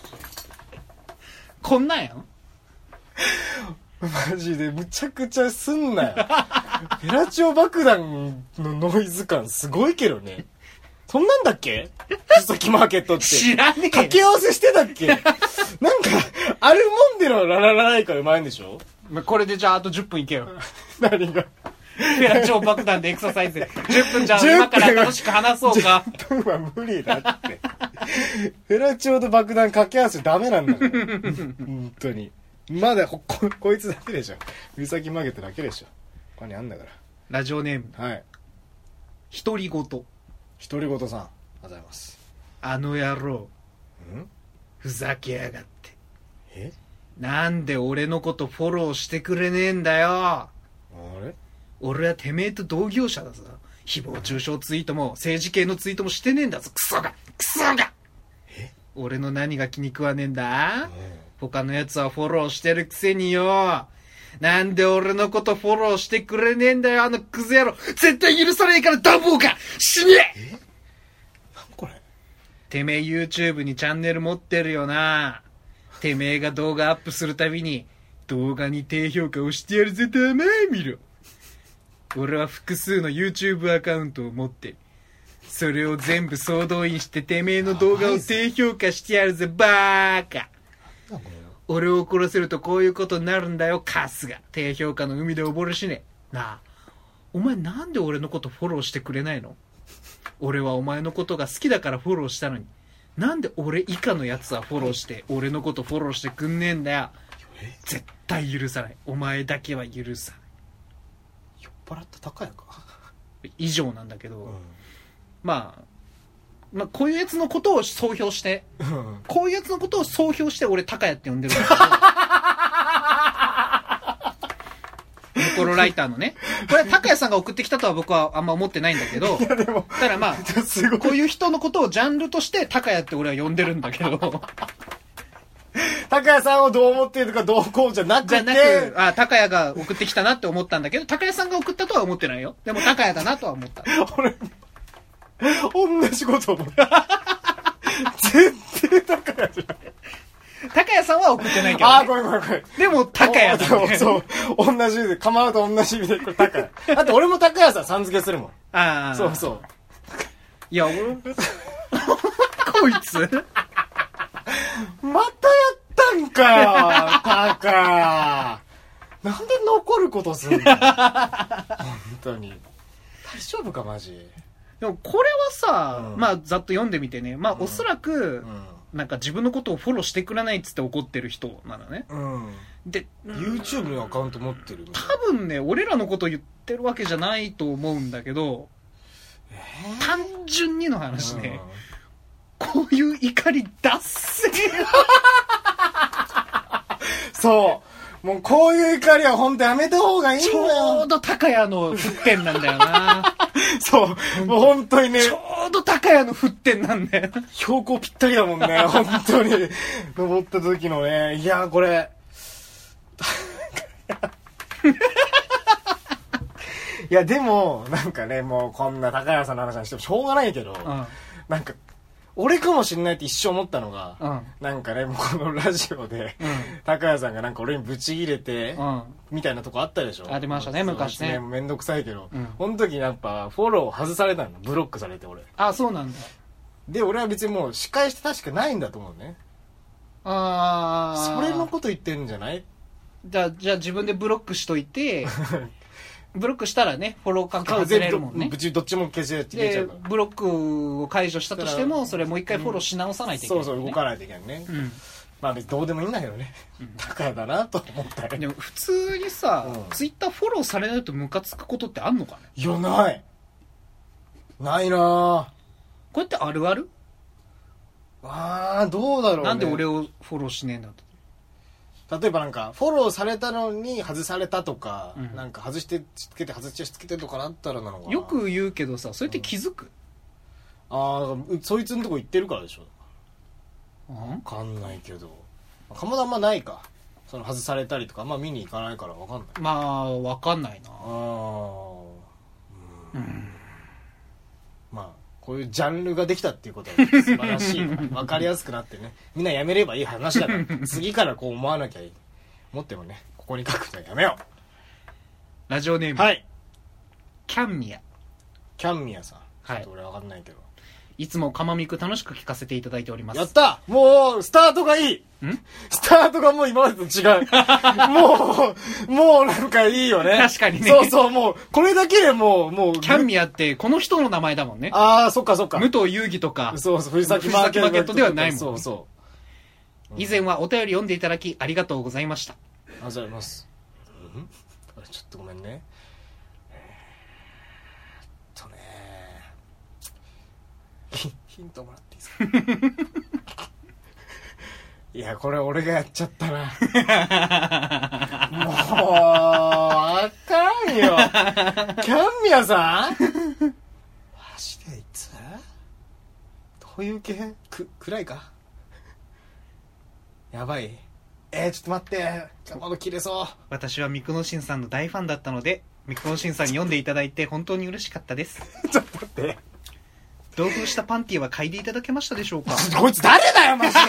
こんなんやんマジでむちゃくちゃすんなよフェラチオ爆弾のノイズ感すごいけどね。そんなんだっけ藤崎マーケットって。 知らねえ。 掛け合わせしてたっけなんかあるもんでのラララライからうまいんでしょ。 これでじゃああとじゅっぷんいけよ何がフェラチオ爆弾でエクササイズでじゅっぷんじゃあ今から楽しく話そうか。 じゅっぷんは無理だってフェラチオと爆弾掛け合わせダメなんだから本当にまだ こ, こいつだけでしょ。藤崎マーケットだけでしょ。他にあんだから。 ラジオネームはい独り言。 独り言さんありがとうございます。 あの野郎んふざけやがって。 えなんで俺のことフォローしてくれねえんだよ。 あれ俺はてめえと同業者だぞ。 誹謗中傷ツイートも政治系のツイートもしてねえんだぞ、クソがクソが。え俺の何が気に食わねえんだ、他のやつはフォローしてるくせによ。なんで俺のことフォローしてくれねえんだよ、あのクズ野郎。絶対許さねえからダンボーか死ねえ。 なんこれ。 てめえ YouTube にチャンネル持ってるよな。てめえが動画アップするたびに動画に低評価をしてやるぜ、たまえ見ろ。俺は複数の YouTube アカウントを持ってそれを全部総動員しててめえの動画を低評価してやるぜ、バーカ。俺を殺せるとこういうことになるんだよ、カスが。低評価の海で溺れしねえ。なあ、お前なんで俺のことフォローしてくれないの？俺はお前のことが好きだからフォローしたのに、なんで俺以下のやつはフォローして俺のことフォローしてくんねえんだよ。絶対許さない。お前だけは許さない。 酔っ払った高やか以上なんだけど、 うん、 まあまあこういうやつのことを総評して、うん、こういうやつのことを総評して俺高谷って呼んでるんだけどニコロライターのね、これ高谷さんが送ってきたとは僕はあんま思ってないんだけど、 いやでもただまあこういう人のことをジャンルとして高谷って俺は呼んでるんだけど高谷さんをどう思っているかどうこうじゃなくて、 じゃなく、あ、高谷が送ってきたなって思ったんだけど、高谷さんが送ったとは思ってないよ。でも高谷だなとは思った。 俺同じこと思った。絶対高谷じゃない。 高谷さんは送ってないけど、ね、 あーごめんごめんごめん。 でも高谷だ、ね、 そうそう同じ意味で、構うと同じ意味でこれ高谷。だって俺も高谷さんさん付けするもん。 ああそうそう。 いや俺こいつまたやったんかよ、タカ。なんで残ることすんの本当に。大丈夫か、マジ。 でもこれはさ、うん、まあざっと読んでみてね。まあ、うん、おそらく、うん、なんか自分のことをフォローしてくれないっつって怒ってる人なのね。うん、で、 YouTube のアカウント持ってる。 多分ね、俺らのこと言ってるわけじゃないと思うんだけど、えー、単純にの話ね。うん、こういう怒り出せそう。もうこういう怒りは本当やめた方がいいんだよ。 ちょうど高谷の沸点なんだよな。 そう。もう本当にね。 ちょうど高谷の沸点なんだよ。 標高ぴったりだもんね。本当に。登った時のね。いや、これ。いや、でも、なんかね、もうこんな高谷さんの話にしてもしょうがないけど、うん、なんか、俺かもしれないって一生思ったのが、うん、なんかね、もうこのラジオで、うん、高谷さんがなんか俺にブチ切れて、うん、みたいなとこあったでしょ。 ありましたね、昔ね。 めんどくさいけど、うん、この時やっぱフォロー外されたの。ブロックされて俺。 あ、そうなんだ。 で、俺は別にもう仕返して確かないんだと思うね。 ああ。それのこと言ってるんじゃない？ じゃあ、じゃあ自分でブロックしといて、ブロックしたらね、フォロー関係外れるもんね。 どっちも消せちゃうから。ブロックを解除したとしても、それもう一回フォローし直さないといけない、ね、 そうそう、動かないといけないね。うん、まあどうでもいいんだけどね。うん、高谷だなと思ったよ。 でも普通にさ、うん、ツイッターフォローされないとムカつくことってあんのかね？ いや、ない。ないなぁ。 こうやってあるある？ あー、どうだろうね。 なんで俺をフォローしねえんだと。 例えばなんかフォローされたのに外されたとか、うん、なんか外してしつけて外してしつけてとかなったらなのかな。 よく言うけどさ、それって気づく？ うん、ああ、そいつのとこ行ってるからでしょ。分かんないけど、かもだんまないか。その外されたりとかあんま見に行かないから分かんない。 まあ分かんないな。ああ、 うん、うん、まあこういうジャンルができたっていうことは素晴らしい。分かりやすくなってね。みんなやめればいい話だから。次からこう思わなきゃいい。思ってもね、ここに書くのはやめよう。 ラジオネーム。 はい。 キャンミヤ。 キャンミヤさん。 はい。 ちょっと俺分かんないけど。 いつもかまみく楽しく聞かせていただいております。 やった！もう、スタートがいい！んスタートがもう今までと違う。もう、もうなんかいいよね。 確かにね。 そうそう、もう、これだけでもう、もう。 キャンミヤってこの人の名前だもんね。 ああ、そっかそっか。 武藤遊戯とか。 そうそう、藤崎マーケットではないもん、ね。 そうそう。 うん、以前はお便り読んでいただきありがとうございました。 ありがとうございます。うん、ちょっとごめんね。ヒントもらっていいですか？いや、これ俺がやっちゃったな。もう、あかんよ。キャンミヤさんういう系く暗いかやばい。えー、ちょっと待ってかまど切れそう。 私はミクノシンさんの大ファンだったのでミクノシンさんに読んでいただいて本当に嬉しかったです。 ちょっと待って、 同封したパンティは嗅いでいただけましたでしょうか。 こいつ誰だよマジで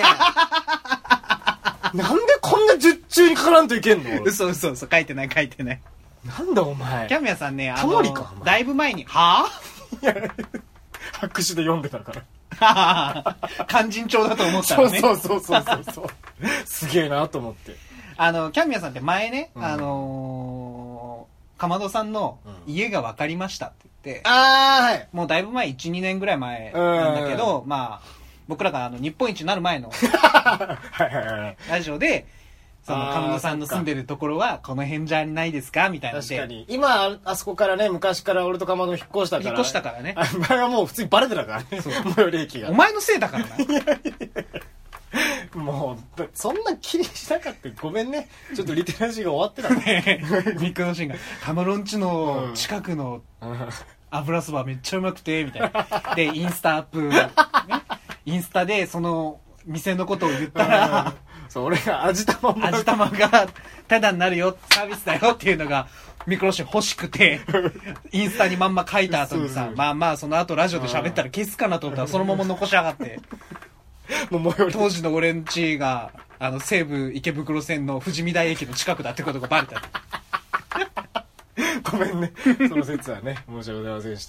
なんでこんな術中にかからんといけんの。 嘘嘘嘘、書いてない書いてない。 なんだお前。 キャミヤさんね、あタモリかのだいぶ前にはぁいや白紙で読んでたから勧進帳だと思ったらね。 そうそうそうそうそうすげえなと思って。 あのキャミヤさんって前ね、 うん、 あのー、かまどさんの家が分かりましたって言って、 うん、ああはいもうだいぶ前 いちにねんぐらい前なんだけど、 うん、 まあ僕らがあの日本一になる前のはいはいはいラジオでそのかまどさんの住んでるところはこの辺じゃないですかみたいなので。 確かに今あそこからね、昔から俺とかまど引っ越したから、 引っ越したからね、 あ前はもう普通にバレてたからね、最寄り駅が。 お前のせいだからなもうそんな気にしなかったごめんね。ちょっとリテラシーが終わってたねミクノシンがカマロンチの近くの油そばめっちゃうまくてみたいなでインスタアップ、ね、インスタでその店のことを言ったらそう俺が味玉も味玉がタダになるよサービスだよっていうのがミクロシン欲しくてインスタにまんま書いた後にさ、そうそう、まあまあその後ラジオで喋ったら消すかなと思ったらそのまま残しやがってもう当時の俺んちがあの西武池袋線の富士見台駅の近くだってことがバレたごめんねその説はね申し訳ございませんでした。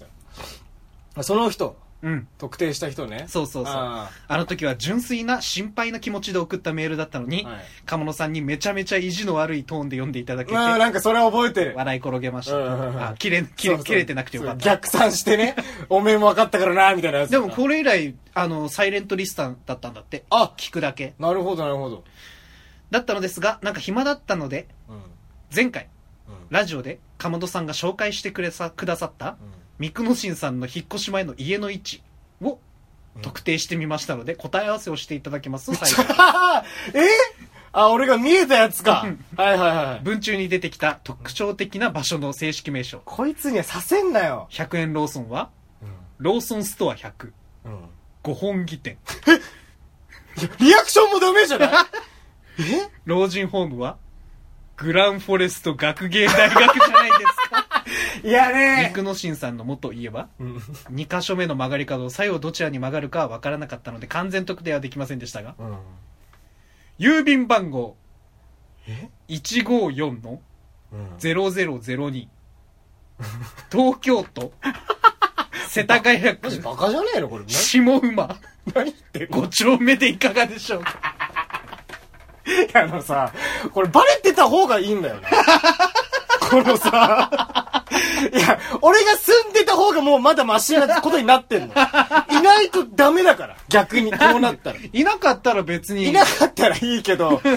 その人、うん、特定した人ね。 そうそうそう。あ, あの時は純粋な心配な気持ちで送ったメールだったのに、はい、鴨野さんにめちゃめちゃ意地の悪いトーンで読んでいただけて、 あなんかそれは覚えてる。 笑い転げました。うんうんうん、あ切れ切れそうそう切れてなくてよかった。 逆算してねおめえも分かったからなみたいなやつ。 でもこれ以来あのサイレントリスターだったんだって。あ聞くだけ。 なるほどなるほど。 だったのですがなんか暇だったので、うん、前回、うん、ラジオで鴨野さんが紹介してくれさくださった、うん、ミクノシンさんの引っ越し前の家の位置を特定してみましたので、答え合わせをしていただきます最後えあ俺が見えたやつかはいはいはい。 文中に出てきた特徴的な場所の正式名称。 こいつにはさせんなよ。 ひゃくえんローソンは、うん、ローソンストアひゃく、うん、ご本木店リアクションもダメじゃないえ老人ホームはグランフォレスト学芸大学じゃないですかいやねミクノシンさんの元家は、うん、に箇所目の曲がり角を左右どちらに曲がるかは分からなかったので完全特定はできませんでしたが、うん、郵便番号いちごよんのゼロゼロゼロに、うん、東京都世田谷区マジバカじゃねえのこれ下馬何言ってんのご丁目でいかがでしょうかあのさこれバレてた方がいいんだよなこのさいや俺が住んでた方がもうまだマシなことになってんのいないとダメだから逆にこうなったらいなかったら別にいなかったらいいけど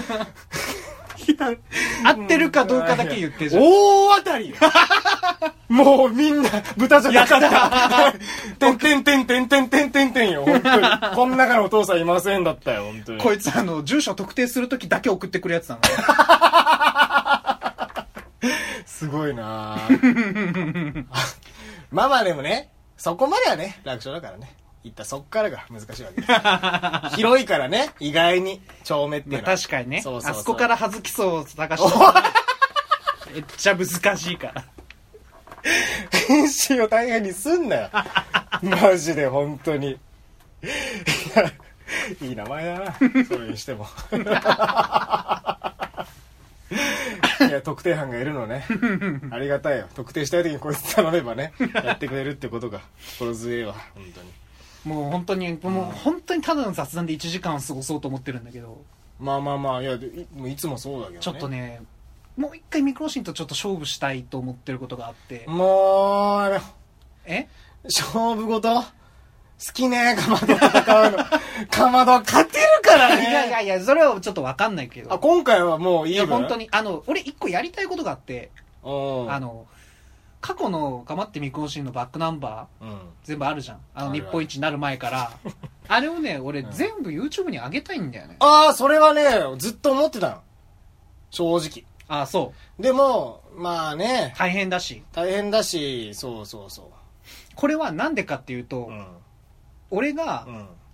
合ってるかどうかだけ言ってじゃん大当たりよもうみんな豚じゃなかったてんてんてんてんてんてんてんてんよ本当にこん中のお父さんいませんだったよ本当に。 こいつあの住所特定するときだけ送ってくるやつなのすごいなまあまあでもねそこまではね楽勝だからねいったそっからが難しいわけです広いからね意外に丁目っていうのは、 まあ、確かにねそうそうそうあそこから葉月荘を探してめっちゃ難しいから編集を大変にすんなよマジで本当にいい名前だなそれにしてもいや特定班がいるのねありがたいよ。特定したい時にこいつ頼めばねやってくれるってことが心強いわ本当に。 もう本当にもう本当にただの雑談でいちじかん過ごそうと思ってるんだけどまあまあまあいや い, いつもそうだけどねちょっとねもう一回ミクロシンとちょっと勝負したいと思ってることがあってもうえ勝負事好きねかまど戦うのかまど勝てるからね。 いやいやいやそれはちょっと分かんないけどあ今回はもういいいや本当にあの俺一個やりたいことがあってあの過去のかまってミクロシンのバックナンバー、うん、全部あるじゃんあの日本一になる前からあれをね俺、うん、全部 YouTube に上げたいんだよね。 ああそれはねずっと思ってたの正直。 ああそうでもまあね大変だし大変だしそうそうそうこれはなんでかっていうと、うん、俺が、うん、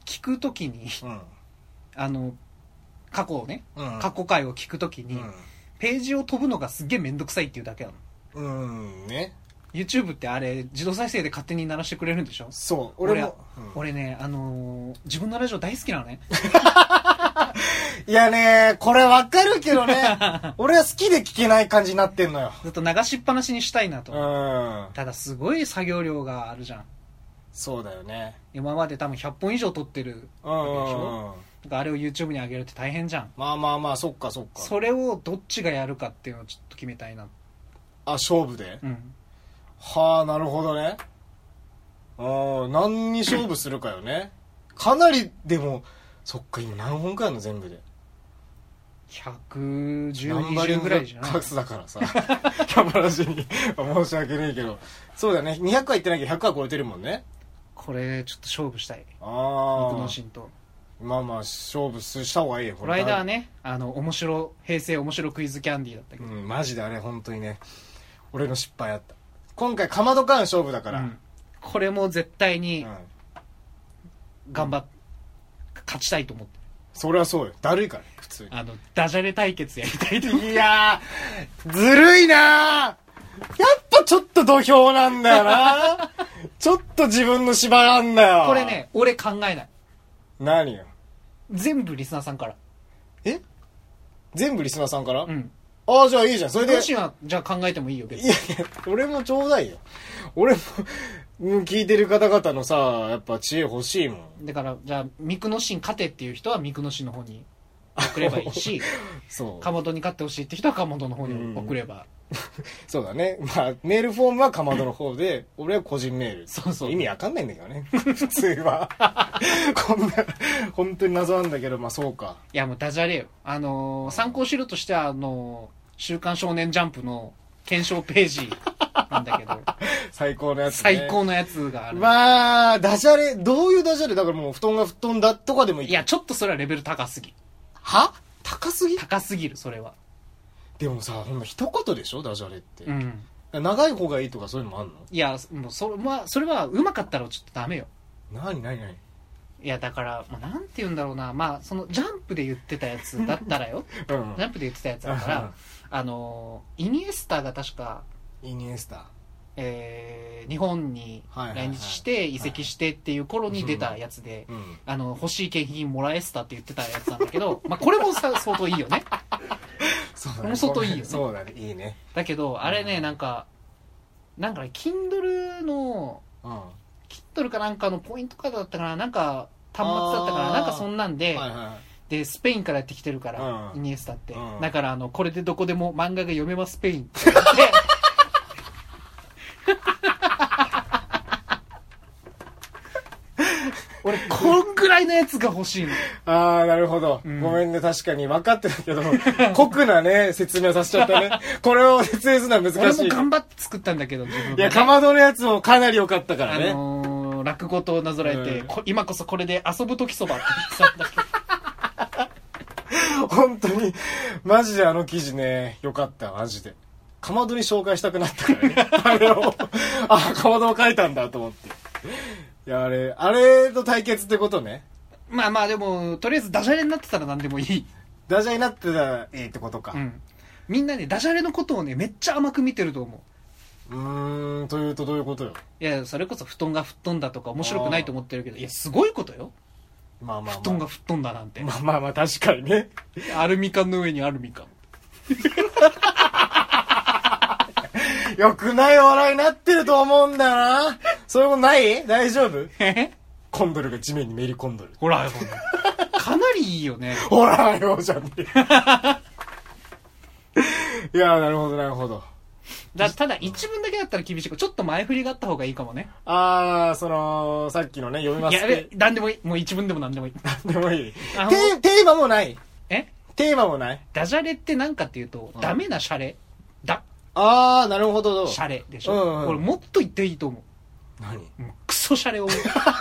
聞くときに、 うん、 あの過去をね、 うん、 過去回を聞くときに、うん、ページを飛ぶのがすっげえめんどくさいっていうだけなの。 うんね。 YouTube ってあれ自動再生で勝手に鳴らしてくれるんでしょ。 そう、俺も、 俺、うん、俺ね、あのー、自分のラジオ大好きなのね。 いやね、これわかるけどね、俺は好きで聞けない感じになってんのよ。 ずっと流しっぱなしにしたいなと。 うん。 ただすごい作業量があるじゃん。 そうだよね。 今まで多分ひゃっぽん以上撮ってるわけでしょ。だからあれを YouTube に上げるって大変じゃん。 まあまあまあ、そっかそっか。 それをどっちがやるかっていうのをちょっと決めたいな。 あ、勝負で？ うん。 はあ、なるほどね。ああ、何に勝負するかよね。かなり、でも、そっか、今何本かやんの全部で。 ひゃくじゅう、にじゅうぐらいじゃない？ カスだからさ。キャバラジに申し訳ないけど。そうだね。にひゃくはいってないけどひゃくは超えてるもんね。 これ、ちょっと勝負したい。 ああ。 肉のシンと。 まあまあ、勝負した方がいいよ。 この間はね、あの、面白、平成面白クイズキャンディーだったけど。 うん、マジであれ、本当にね。俺の失敗あった。今回、かまどかん勝負だから。うん、 これも絶対に、頑張っ、うん、勝ちたいと思って。 それはそうよ。だるいから、普通に。 あの、ダジャレ対決やりたいと思って。 いやー、ずるいなー。やっぱちょっと土俵なんだよなちょっと自分の芝居あんだよ。 これね、俺考えない。 何よ。 全部リスナーさんから。 え全部リスナーさんから？ うん。 ああ、じゃあいいじゃん。それで。 私は、じゃあ考えてもいいよ、別に。 いやいや、俺もちょうだいよ。俺も、聞いてる方々のさ、やっぱ知恵欲しいもん。 だから、じゃあ、ミクノシン勝てっていう人はミクノシンの方に送ればいいし、そう。かまどに勝ってほしいって人はかまどの方に送れば。 そうだね。まあ、メールフォームはかまどの方で、俺は個人メール。 そうそう。 意味わかんないんだけどね。普通は。こんな、本当に謎なんだけど、まあそうか。 いや、もうダジャレよ。あのー、参考資料としては、あのー、週刊少年ジャンプの検証ページなんだけど。 最高のやつ、ね。 最高のやつがある。 まあ、ダジャレ、どういうダジャレだからもう布団が布団だとかでもいい。 いや、ちょっとそれはレベル高すぎ。 は？高すぎ？ 高すぎる、それは。 でもさ、ほんま一言でしょダジャレって。 うん。 長い方がいいとかそういうのもあんの？ いや、もうそれ、まあ、それは上手かったらちょっとダメよ。 なになになに？ いや、だから、まあ、なんて言うんだろうな。まあ、その、ジャンプで言ってたやつだったらよ。うん、ジャンプで言ってたやつだから、あの、イニエスタが確か、 イニエスタ。 えー、日本に来日して移籍してっていう頃に出たやつで、はいはいはい、あの、欲しい景品もらえスタって言ってたやつなんだけど、まあ、これもさ、相当いいよね。 そうだね。 これも相当いいよね。 そうだね。いいね。 だけど、あれね、なんか、なんかね、Kindle の、うん、Kindle かなんかのポイントカードだったかな、なんか、端末だったかな、なんかそんなんで、はいはい、で、スペインからやってきてるから、うん、イニエスタって。うん、だから、あの、これでどこでも漫画が読めます、スペインって言って。俺、こんぐらいのやつが欲しいの。 ああ、なるほど、うん。ごめんね、確かに分かってたけど、酷なね、説明させちゃったね。これを説明するのは難しい。 俺も頑張って作ったんだけど、自分、ね、 いや、かまどのやつもかなり良かったからね。 あのー、落語となぞらえて、うんこ、今こそこれで遊ぶときそばって言ってたんだけど。本当に、マジであの記事ね、良かった、マジで。かまどに紹介したくなったからね。あれを、あ、かまどを書いたんだと思って。いや、あれ、あれと対決ってことね。 まあまあでも、とりあえずダジャレになってたら何でもいい。 ダジャレになってたらいいってことか。 うん。みんなね、ダジャレのことをね、めっちゃ甘く見てると思う。うーん、というとどういうことよ。 いや、それこそ布団が吹っ飛んだとか面白くないと思ってるけど、いや、すごいことよ。 まあまあ、まあ、 布団が吹っ飛んだなんて。 まあまあまあ、確かにね。 アルミ缶の上にアルミ缶。 よくない笑いになってると思うんだよな。そういうことない？大丈夫？コンドルが地面にめり込んどる。 ほらよ、かなりいいよね。 ほらよ、じゃねいや、なるほど、なるほど。 だただ一文だけだったら厳しいから、ちょっと前振りがあった方がいいかもね。 あー、その、さっきのね、読みますって。いや、なんでもいい。もう一文でもなんでもいい。 なんでもいい。テー、テーマもない？ え？ テーマもない？ ダジャレって何かっていうと、うん、ダメなシャレだ。 あー、なるほど。 シャレでしょ。うんうん、俺もっと言っていいと思う。 何？ もうクソシャレを。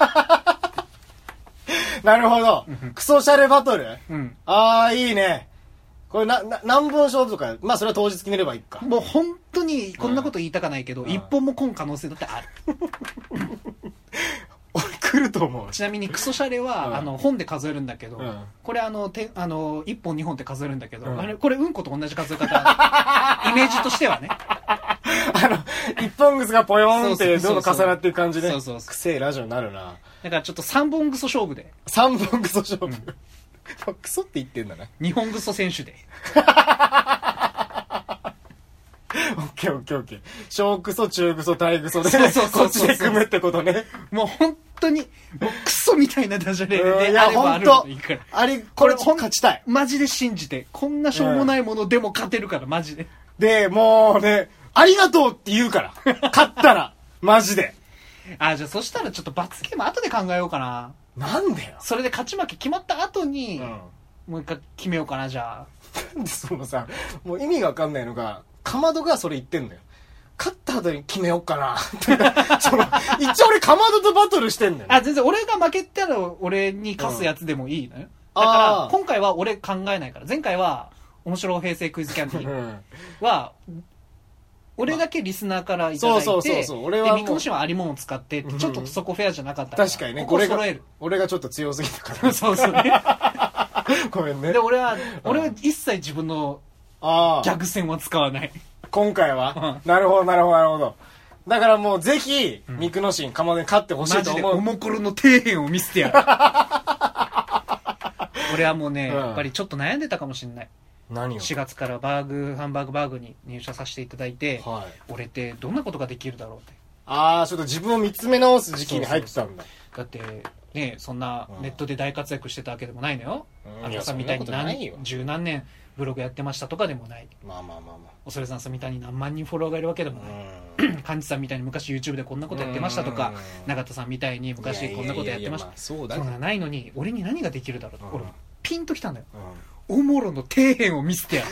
なるほど。クソシャレバトル？ うん。 あー、いいね。これな、な、何本勝負とか、まあそれは当日決めればいいか。 もう本当にこんなこと言いたかないけど、一、うん、本も来ん可能性だってある。 俺来ると思う。 ちなみにクソシャレは、 うん、 あの本で数えるんだけど、うん、これあのてあのいっぽんにほんって数えるんだけど、うん、あれこれうんこと同じ数え方イメージとしてはねあの一本ぐすがポヨーンってどんどん重なっていく感じで、そうそうそう、くせえラジオになるな。 だからちょっとさんぼんぐそ勝負でさんぼんぐそ勝負、うん、クソって言ってんだね。 にほんぐそ選手でオッケーオッケーオッケー。小クソ、中クソ、大クソで、そうそうそうそうこっちで組むってことね。 もう本当に、もうクソみたいなダジャレで、 いや、ほんと、あれ、これ勝ちたい。 マジで信じて、こんなしょうもないものでも勝てるから、マジで。 で、もうね、ありがとうって言うから。勝ったら、マジで。 あ、じゃあそしたらちょっと罰ゲーム後で考えようかな。 なんでよ。 それで勝ち負け決まった後に、うん、もう一回決めようかな、じゃあ。 なんでそのさ、もう意味がわかんないのが、かまどがそれ言ってんだよ。勝った後に決めようかな。その一応俺かまどとバトルしてんだよ、ね。 あ、全然俺が負けたら俺に勝つやつでもいいのよ。うん、だから今回は俺考えないから。前回は面白平成クイズキャンディーは、俺だけリスナーからいただいて、そうそうそうそう、俺はで、ミクノシはありもんを使って、ちょっとそこフェアじゃなかったから。 確かにね、 ここ揃える。 俺がちょっと強すぎたから。 そうそうね。 ごめんね。 で、俺は、俺は一切自分のギャグ戦は使わない。 今回は、うん、なるほど、なるほど、なるほど。だからもうぜひ、うん、ミクノシン、かまどに勝ってほしいと思う。マジでおもころの底辺を見せてやる。俺はもうね、うん、やっぱりちょっと悩んでたかもしれない。 何をしがつからバーグ、ハンバーグバーグに入社させていただいて、はい、俺ってどんなことができるだろうって。 ああ、ちょっと自分を見つめ直す時期に入ってたんだ。 そうそうそう、だって、ね、そんなネットで大活躍してたわけでもないのよ。あきらさんみたいに何十何年ブログやってましたとかでもない。 まあまあまあまあ。 おそれさんさんみたいに何万人フォロワーがいるわけでもない。幹事さんみたいに昔 YouTube でこんなことやってましたとか、永田さんみたいに昔こんなことやってました。そうだ。そうがないのに、俺に何ができるだろうと。俺、ピンときたんだよ。おもろの底辺を見せてやる。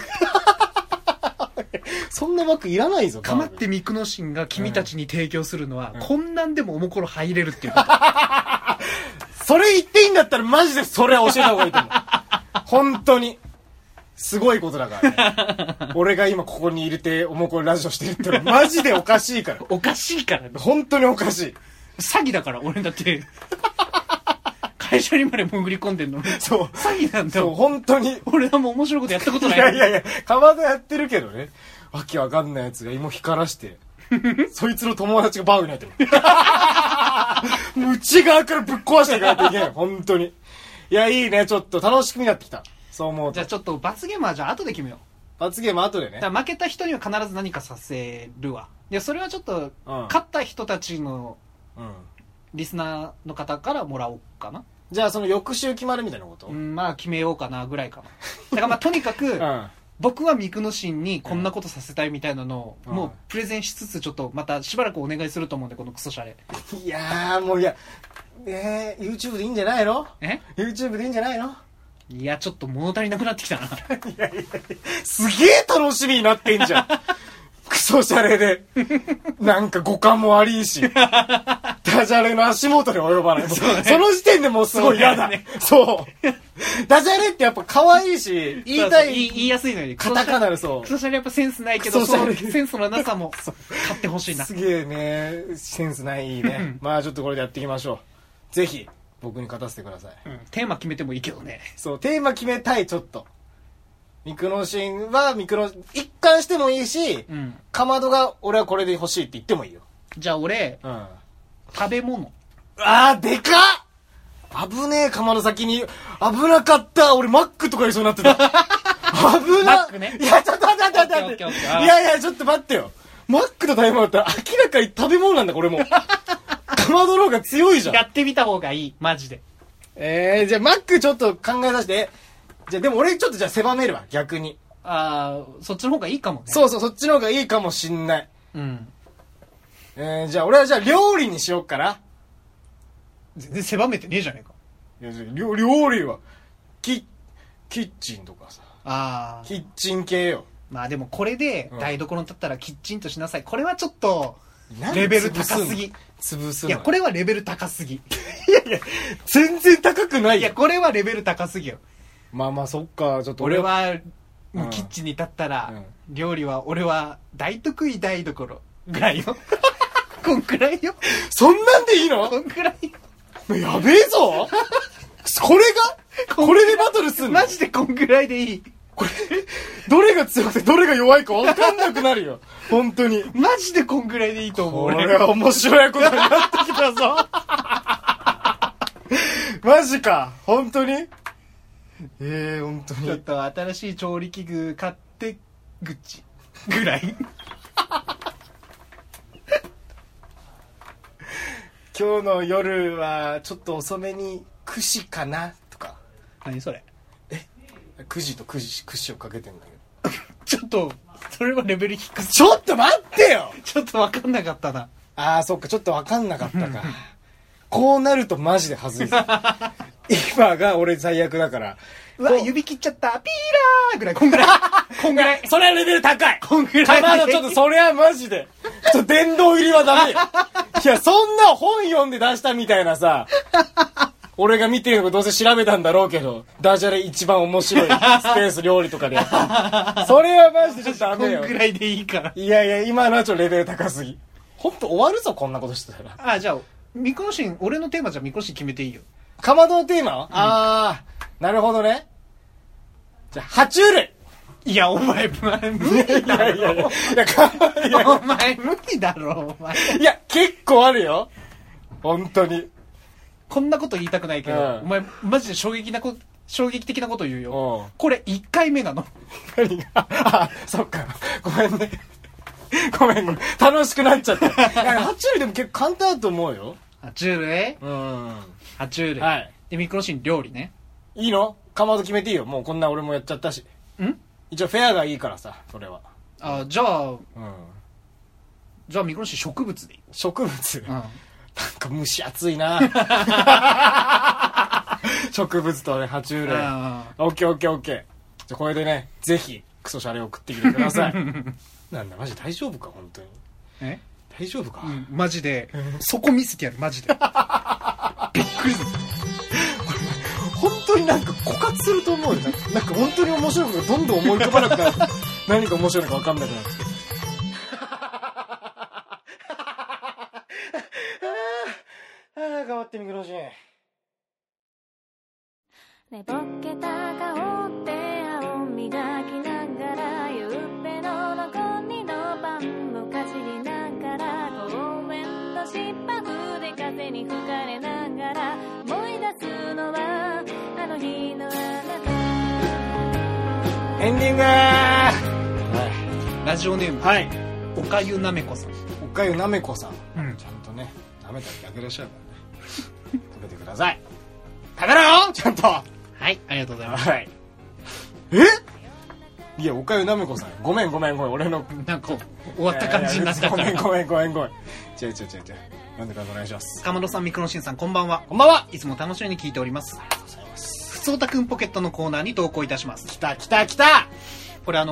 そんな枠いらないぞ。 かまってミクノシンが君たちに提供するのは、こんなんでもおもころ入れるっていうこと。 それ言っていいんだったらマジでそれは教えた方がいいと思う。本当に。すごいことだからね。俺が今ここに入れておもころラジオしてるってのはマジでおかしいから。 おかしいからね。 本当におかしい。 詐欺だから俺だって。会社にまで潜り込んでんの。そう。詐欺なんだよ。 そう、本当に。 俺はもう面白いことやったことない。 いやいやいや、かまどやってるけどね。わけわかんないやつが芋光らして、そいつの友達がバーグになってる。内側からぶっ壊していかないといけない。本当に。いや、いいね。ちょっと楽しみになってきた。そう思うと。 じゃあちょっと罰ゲームはじゃあ後で決めよう。 罰ゲーム後でね。 だから負けた人には必ず何かさせるわ。いや、それはちょっと、うん、勝った人たちの、うん、リスナーの方からもらおうかな。 じゃあその翌週決まるみたいなこと？ うん、まあ決めようかなぐらいかな。だからまあとにかく、うん、僕はミクノシンにこんなことさせたいみたいなのを、うん、もうプレゼンしつつちょっとまたしばらくお願いすると思うんで、このクソシャレ。 いやーもういや、えー、YouTube でいいんじゃないの？え ?YouTube でいいんじゃないの？ いや、ちょっと物足りなくなってきたな。いやいやいや、 すげえ楽しみになってんじゃん。クソシャレで。なんか五感も悪いし。ダジャレの足元に及ばない。そ, ね、その時点でもうすごい嫌だ。そう。ダジャレってやっぱ可愛いし、言いたい。 そうそう、言いやすいのに。 カタカナでそう。 クソシャレやっぱセンスないけど、そうセンスのなさも買ってほしいな。 すげえね。センスないいいね。まあちょっとこれでやっていきましょう。ぜひ、僕に勝たせてください、 うん。テーマ決めてもいいけどね。 そう、テーマ決めたい、ちょっと。ミクノシンはミクノシン、一貫してもいいし、うん、かまどが俺はこれで欲しいって言ってもいいよ。 じゃあ俺、うん、食べ物。 あー、でかっ！危ねえ、かまど先に。危なかった。俺マックとか言いそうになってた。危な。マックね。いや、ちょっと待って待って待って。いやいや、ちょっと待ってよ。マックと食べ物だったら明らかに食べ物なんだ、これも。かまどの方が強いじゃん。 やってみた方がいい、マジで。 えー、じゃあマックちょっと考え出して。じゃあでも俺ちょっとじゃあ狭めるわ、逆に。 ああ、そっちの方がいいかもね。 そうそう、そっちの方がいいかもしんない。うん。えー、じゃあ俺はじゃあ料理にしよっかな。 全然狭めてねえじゃねえか。 いや、料料理は、キ、キッチンとかさ。 ああ。 キッチン系よ。 まあでもこれで台所に立ったらキッチンとしなさい。これはちょっと、レベル高すぎ。 潰すの。 いや、これはレベル高すぎ。いやいや、全然高くないよ。 いや、これはレベル高すぎよ。 まあまあそっか、ちょっと俺は、もうキッチンに立ったら、うん、料理は俺は大得意台所ぐらいよ。こんくらいよ。 そんなんでいいの？ こんくらいよ。 やべえぞこれがこれでバトルすんの？ マジでこんぐらいでいい。 これ、どれが強くてどれが弱いか分かんなくなるよ。本当に。 マジでこんぐらいでいいと思う。 これは面白いことになってきたぞ。マジか。本当に？ええー、本当に。 ちょっと新しい調理器具買ってグッチぐらい。 今日の夜はちょっと遅めにくじかなとか。 何それ？ えくじとくじ、くじをかけてんだけど。ちょっと、それはレベル低く。 ちょっと待ってよちょっとわかんなかったな。 ああ、そっか、ちょっとわかんなかったか。こうなるとマジで恥ずいぞ。今が俺最悪だから。 うわ、指切っちゃった。ピーラーぐらい、こんぐらい。こんぐらい。 それはレベル高い。 こんぐらい。 ただのちょっとそれはマジで。ちょっと殿堂入りはダメよ。いや、そんな本読んで出したみたいなさ。俺が見てるのどうせ調べたんだろうけど、ダジャレ一番面白いスペース料理とかでやったそれはマジでちょっとダメよ。 こんぐらいでいいから。 いやいや、今のはちょっとレベル高すぎ。ほんと終わるぞ、こんなことしてたら。 あ、じゃあ、ミコノシン、俺のテーマじゃミコノシン決めていいよ。 かまどのテーマは、うん、あー、なるほどね。じゃあ、爬虫類。 いや、お前、無理だろ。いやいやいや、いやかいやお前、無理だろ、お前。 いや、結構あるよ。本当に。 こんなこと言いたくないけど、うん、お前、マジで衝撃なこ、衝撃的なこと言うよ。これ、いっかいめなの。 何があ、そっか。ごめんね。ごめん、ごめん。楽しくなっちゃった。爬虫類でも結構簡単だと思うよ。 爬虫類うん。 爬虫類。 はい。 で、ミクロシン料理ね。 いいの？かまど決めていいよ。もうこんな俺もやっちゃったし。 ん？ 一応フェアがいいからさ、それは。 あ、じゃあ、うん。じゃあミクロシン植物でいい。 植物？うん。なんか蒸し暑いな植物とね、爬虫類。オッケーオッケーオッケー。じゃあこれでね、ぜひ、クソシャレを食ってきてください。なんだ、マジ大丈夫か、本当に。 え？ 大丈夫か、 うん、マジで、そこ見せてやる、マジで。びっくりする。 本当になんか枯渇すると思うよ。なんか本当に面白いことがどんどん思い浮かばなくなる。何が面白いのか分かんなくなって。ああ、頑張ってみくろしい。 寝ぼけた顔で青磨きながらゆっぺの残りのパンをかじりながら公園の芝生で風に吹かれながら思い出すのはあの日のあなた。 エンディングー、 はい、ラジオネーム、 はい、 おかゆなめこさん。 おかゆなめこさん、 うん、 ちゃんとね舐めたら逆でしょうからね。食べてください。食べろよちゃんと。 はい、ありがとうございます。 はい。え？いや、おかゆなめこさん。ごめんごめんごめん。俺の。 なんか、終わった感じになっちゃった。 ごめんごめんごめんごめん。違う違う違う違う。読んでからお願いします。 かまどさん、みくのしんさん、こんばんは。 こんばんは。 いつも楽しみに聞いております。 ありがとうございます。 ふつおたくんポケットのコーナーに投稿いたします。 来た来た来た。 これあ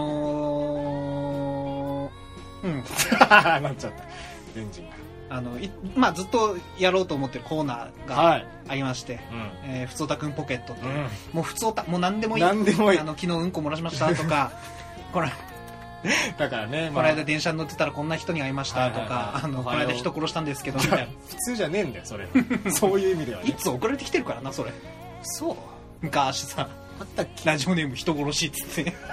のー、うん。 なっちゃった。エンジンが。 あのいまあ、ずっとやろうと思ってるコーナーがありまして、はい、うん、えー、ふつおたくんポケットって、うん、もうふつおたもう何でもいい、 何でもいい、 あの昨日うんこ漏らしましたとかこれだからね、 まあ、この間電車に乗ってたらこんな人に会いましたとか、あのこの間人殺したんですけどみたいな。 普通じゃねえんだよそれそういう意味ではね。 いつ送られてきてるからなそれ。 そう昔さあったっけ、 ラジオネーム人殺しっつって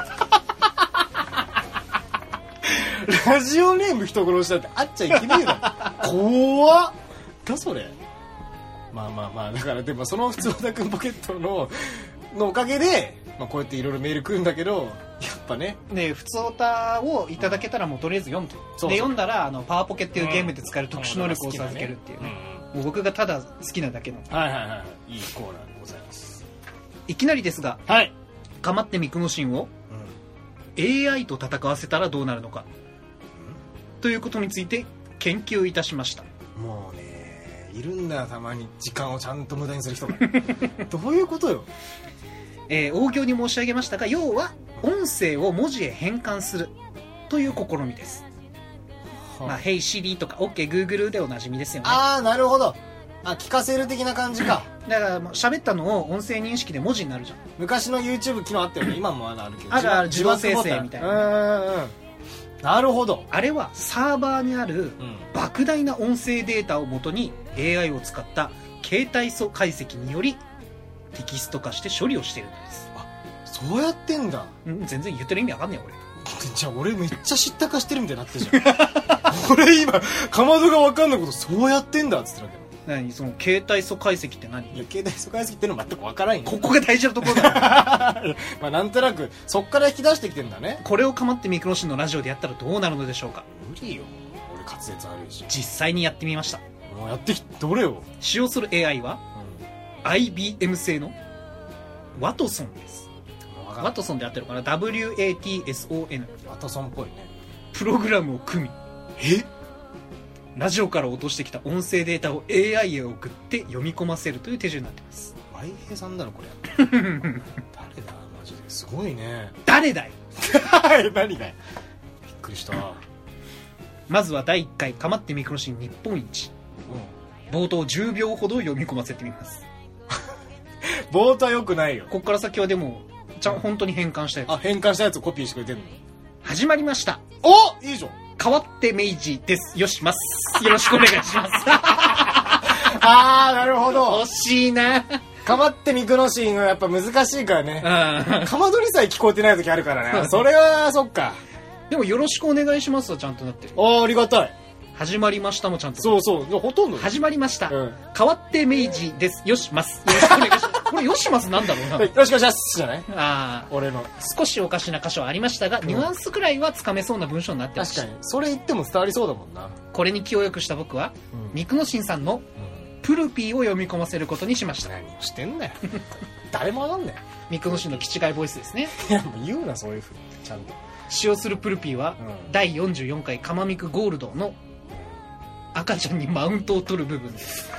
ラジオネーム人殺しだってあっちゃいけねえだろ怖っだそれ。まあまあまあだからでもそのふつおたくんポケットののおかげで、まあ、こうやっていろいろメール来るんだけどやっぱねでふつおたをいただけたらもうとりあえず読むと、うん、そうそうで読んだらあのパワーポケっていうゲームで使える特殊能力を授けるっていうね、うん、もう僕がただ好きなだけのはいはいはいいいコーナーでございます。 いきなりですが、 はい、 かまってみくのしんを、うん、エーアイ と戦わせたらどうなるのか、うん、ということについて研究いたしました。 もうねいるんだよたまに時間をちゃんと無駄にする人がどういうことよ。 えー、大行に申し上げましたが要は音声を文字へ変換するという試みです、はあまあ、Hey Siri とか OK Google でおなじみですよね。 ああなるほど。あ聞かせる的な感じかだから喋ったのを音声認識で文字になるじゃん。 昔の YouTube 機能あったよね今もまだあるけどあるある自動生成みたいな。 うんうんなるほど。 あれはサーバーにある莫大な音声データをもとに エーアイ を使った携帯素解析によりテキスト化して処理をしているんです。 あ、そうやってんだ。 うん、全然言ってる意味わかんねえよ俺。 じゃあ俺めっちゃ知ったかしてるみたいになってるじゃん俺今かまどが分かんないことそうやってんだっつってるわけ。 何その携帯素解析って何？ いや携帯素解析っての全く分からんよ。 ここが大事なところだまあなんとなくそっから引き出してきてんだね。 これをかまってミクロシンのラジオでやったらどうなるのでしょうか。 無理よ、俺滑舌悪いし。 実際にやってみました。 もうやってきどれを使用する エーアイ は、うん、アイビーエム 製のワトソンです。ワトソンであってるかな。 ダブリューエーティーエスオーエヌワトソンっぽいね。 プログラムを組み、 えラジオから落としてきた音声データを エーアイ へ送って読み込ませるという手順になってます。 ワイヘイさんだろこれ誰だマジですごいね。 誰だよ何だよ、びっくりした。 まずはだいいっかいかまってミクロシン日本一、うん、冒頭じゅうびょうほど読み込ませてみます。 冒頭はよくないよ。 こっから先はでもちゃん本当に変換したやつ。 あ、変換したやつをコピーしてくれてるの。 始まりました。 お、いいじゃん。 変わって明治です。よします。よろしくお願いします。 あー、なるほど。 惜しいな。 かまってミクロシンはやっぱ難しいからね。かまどりさえ聞こえてない時あるからね。それはそっか。 でもよろしくお願いしますはちゃんとなってる。 あー、ありがたい。 始まりましたもちゃんと。 そうそう、ほとんど始まりました、うん、変わって明治です。よします。よろしくお願いします。これよしますなんだろうな。 よろしくお願いしますじゃない？ ああ、 俺の少しおかしな箇所はありましたが、うん、ニュアンスくらいはつかめそうな文章になってました。 確かにそれ言っても伝わりそうだもんな。 これに気をよくした僕は、うん、ミクノシンさんのプルピーを読み込ませることにしました。 何をしてんだよ誰もわかんない。 ミクノシンの気違いボイスですね。 いやもう言うなそういうふうにちゃんと。 使用するプルピーは、うん、だいよんじゅうよんかいカマミクゴールドの赤ちゃんにマウントを取る部分です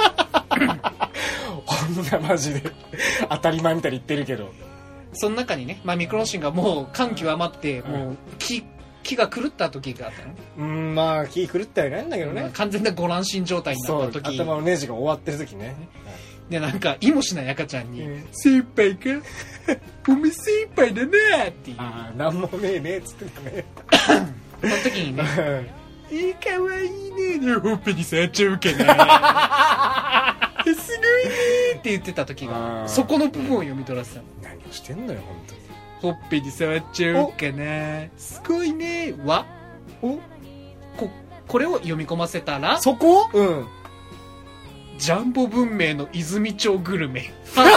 こんなマジで当たり前みたいに言ってるけど、 その中にね、まあ、ミクロシンがもう感極まって、うん、もう気気が狂った時があったの。 うん、まあ気狂ってはいないんだけどね、 まあ、完全なご乱心状態になった時、 頭のネジが終わってる時ね、 でなんか意もしない赤ちゃんに、うん、精一杯かおめ精一杯だなっていう、 ああなんもねえねえっつってたねその時にねえー、かわいいねほっぺに触っちゃうかなすごいねって言ってた時がそこの部分を読み取らせたの。 何をしてんのよ本当に。 ほっぺに触っちゃうかなすごいねはおここれを読み込ませたらそこうんジャンボ文明の泉町グルメ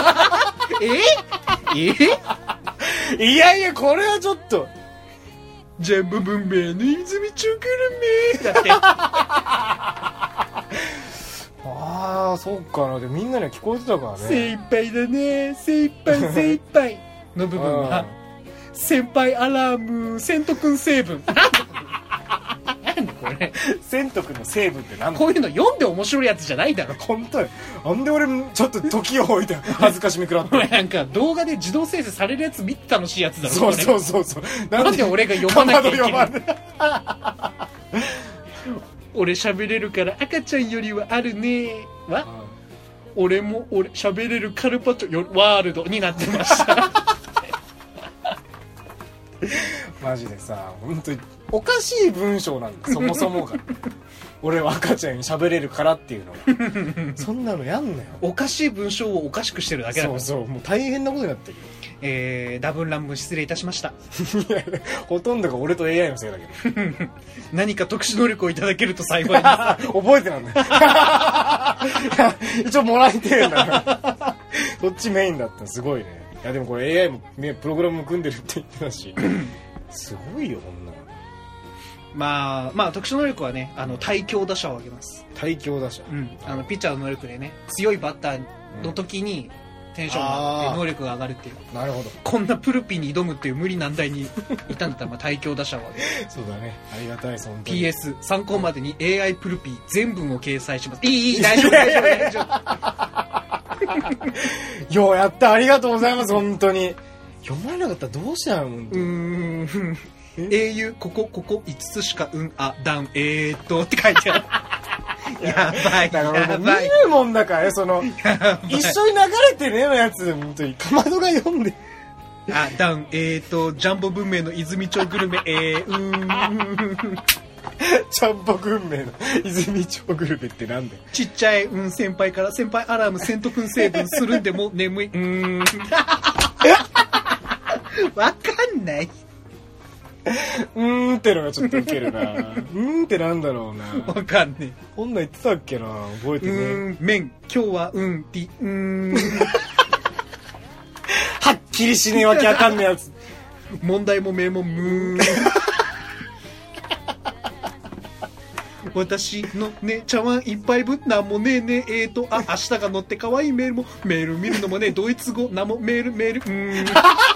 ええいやいやこれはちょっとジャンボ文明の泉町グルメだってああそうかな。でみんなには聞こえてたからね。 精一杯だね精一杯精一杯の部分は先輩アラームセント君成分なんでこれセント君の成分って何だ。 こういうの読んで面白いやつじゃないだろ本当に。なんで俺ちょっと時を置いて恥ずかしみくらってなんか動画で自動生成されるやつ見て楽しいやつだろ。 そうそうそうそう。 なんで俺が読まなきゃいけない俺喋れるから赤ちゃんよりはあるねは、うん、俺も俺喋れるカルパチョよワールドになってましたマジでさ本当におかしい文章なんだそもそもが俺は赤ちゃんに喋れるからっていうのがそんなのやんなよ。 おかしい文章をおかしくしてるだけだから。 そうそうもう大変なことになってるよ。 えー、ダブル乱文失礼いたしましたほとんどが俺と エーアイ のせいだけど何か特殊能力をいただけると幸いです覚えてなんだよ一応もらいてえんだそっちメインだったすごいね。いやでもこれ エーアイ も、ね、プログラムも組んでるって言ってたしすごいよこんなの。 まあまあ特殊能力はねあの対強打者を挙げます。 対強打者、 うん、あのピッチャーの能力でね強いバッターの時にテンションが上がって能力が上がるっていう。 なるほど。 こんなプルピに挑むっていう無理難題にいたんだったらまあ対強打者を挙げるそうだねありがたい。そのピーエス 参考までに エーアイ プルピー全文を掲載します。いいいい大丈夫大丈夫大丈夫ようやったありがとうございます本当に。読まれなかったらどうしたの。うーん英雄ここここいつつしかうんあだんえーっとって書いてあるやばいだから見るもんだからねその一緒に流れてねえのやつ本当にかまどが読んであだんえーっとジャンボ文明の泉町グルメえーうーんちゃんぽく運命の泉町グルメってなんだよ。 ちっちゃいうん先輩から先輩アラームセント君成分するんでも眠い。うーん。わかんない。 うーんってのがちょっとウケるな。うーんってなんだろうな。 わかんねこんなん言ってたっけな。覚ええ。 てね。 うーん、麺、今日はうんって、うーん。 はっきりしねえわけわかんねえやつ。 問題も名もムーン。私のね、茶碗一杯分、なんもねえねえ、えーと、あ、明日が載って可愛いメールも、メール見るのもね、ドイツ語、なんもメール、メール、うーん。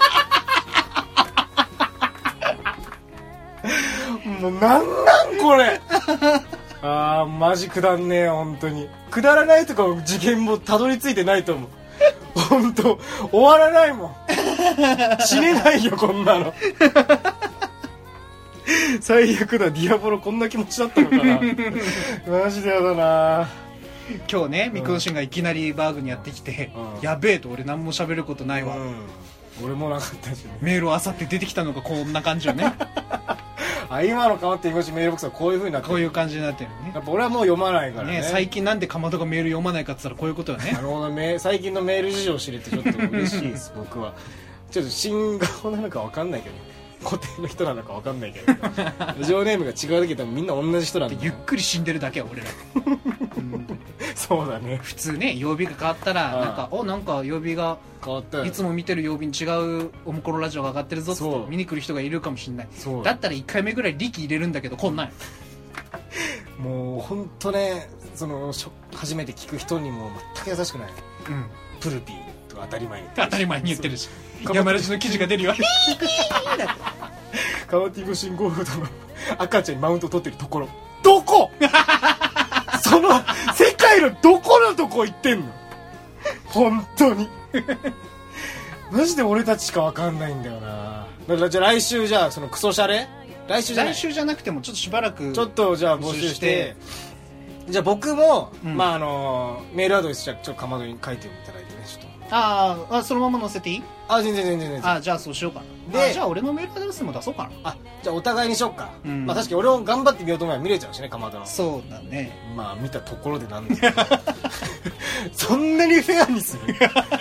もうなんなんこれ。あー、マジくだんねえ、ほんとに。くだらないとか次元もたどり着いてないと思う。ほんと、終わらないもん。死ねないよ、こんなの。最悪だ、ディアボロこんな気持ちだったのかな。マジでやだな。 今日ね、ミクドシンがいきなりバーグにやってきて、 うん、 やべえと俺何も喋ることないわ。 うん、俺もなかったしね。 メールを漁って出てきたのがこんな感じよね。 あ、今のかまってイメージメールボックスはこういう風になってる。 こういう感じになってるね。 やっぱ俺はもう読まないからね。 ね、最近なんでかまどがメール読まないかって言ったらこういうことよね。 なるほど、メ最近のメール事情を知れてちょっと嬉しいです僕は。ちょっと新顔なのか分かんないけど、固定の人なのか分かんないけど、ラジオネームが違うだけでみんな同じ人なんだ。 ゆっくり死んでるだけは俺ら。うん、 そうだね。 普通ね、曜日が変わったら、なんか、お、なんか曜日が変わったよ。 いつも見てる曜日に違うおもころラジオが上がってるぞって見に来る人がいるかもしれない。 そうだったらいっかいめぐらい力入れるんだけど、こんなん。 もう本当ね、その初めて聞く人にも全く優しくない。 うん。 プルピーとか当たり前に当たり前に言ってるし、山ラジの記事が出るよ。 カワティゴ信号フードの赤ちゃんにマウント取ってるところ、どこその世界のどこのとこ行ってんの本当に。マジで俺たちしか分かんないんだよな。だからじゃあ来週、じゃあそのクソシャレ、来週じゃない、 来週じゃなくてもちょっとしばらくちょっとじゃあ募集して、じゃあ僕も、うん、まああのメールアドレスじゃあちょっとかまどに書いていただいてね、ちょっと。 ああ、そのまま載せていい？ あ、全然全然全然。 あ、じゃあそうしようかな。で、じゃあ俺のメールアドレスも出そうかな。 あ、じゃあお互いにしよっか。うん、まあ確かに俺も頑張ってみようと思えば見れちゃうしね、かまどの。 そうだね。 まあ見たところでなんだよ。そんなにフェアにする？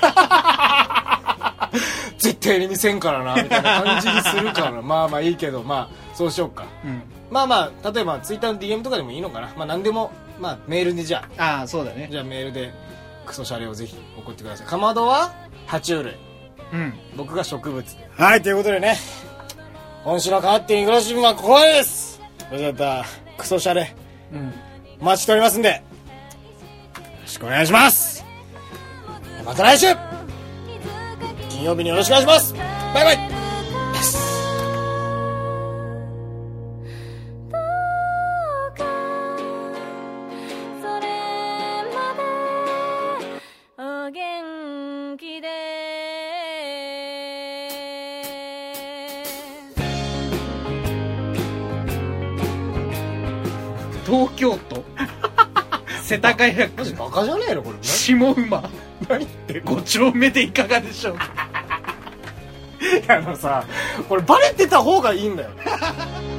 絶対に見せんからなみたいな感じにするからまあまあいいけど、まあそうしようか。うん、まあまあ例えばツイッターの ディーエム とかでもいいのかな。まあ何でも、まあメールでじゃあ。 ああ、そうだね。 じゃあメールでクソシャレをぜひ送ってください。かまどは爬虫類。うん。僕が植物で。はい、ということでね、今週の変わってミクロ新聞はここまでです。それではクソシャレ、うん、お待ちしておりますんでよろしくお願いします。また来週金曜日によろしくお願いします。バイバイ。 東京都世田谷区マジバカじゃねえのこれ。 下馬何ってご丁目でいかがでしょうか。 あのさ、これバレてた方がいいんだよ。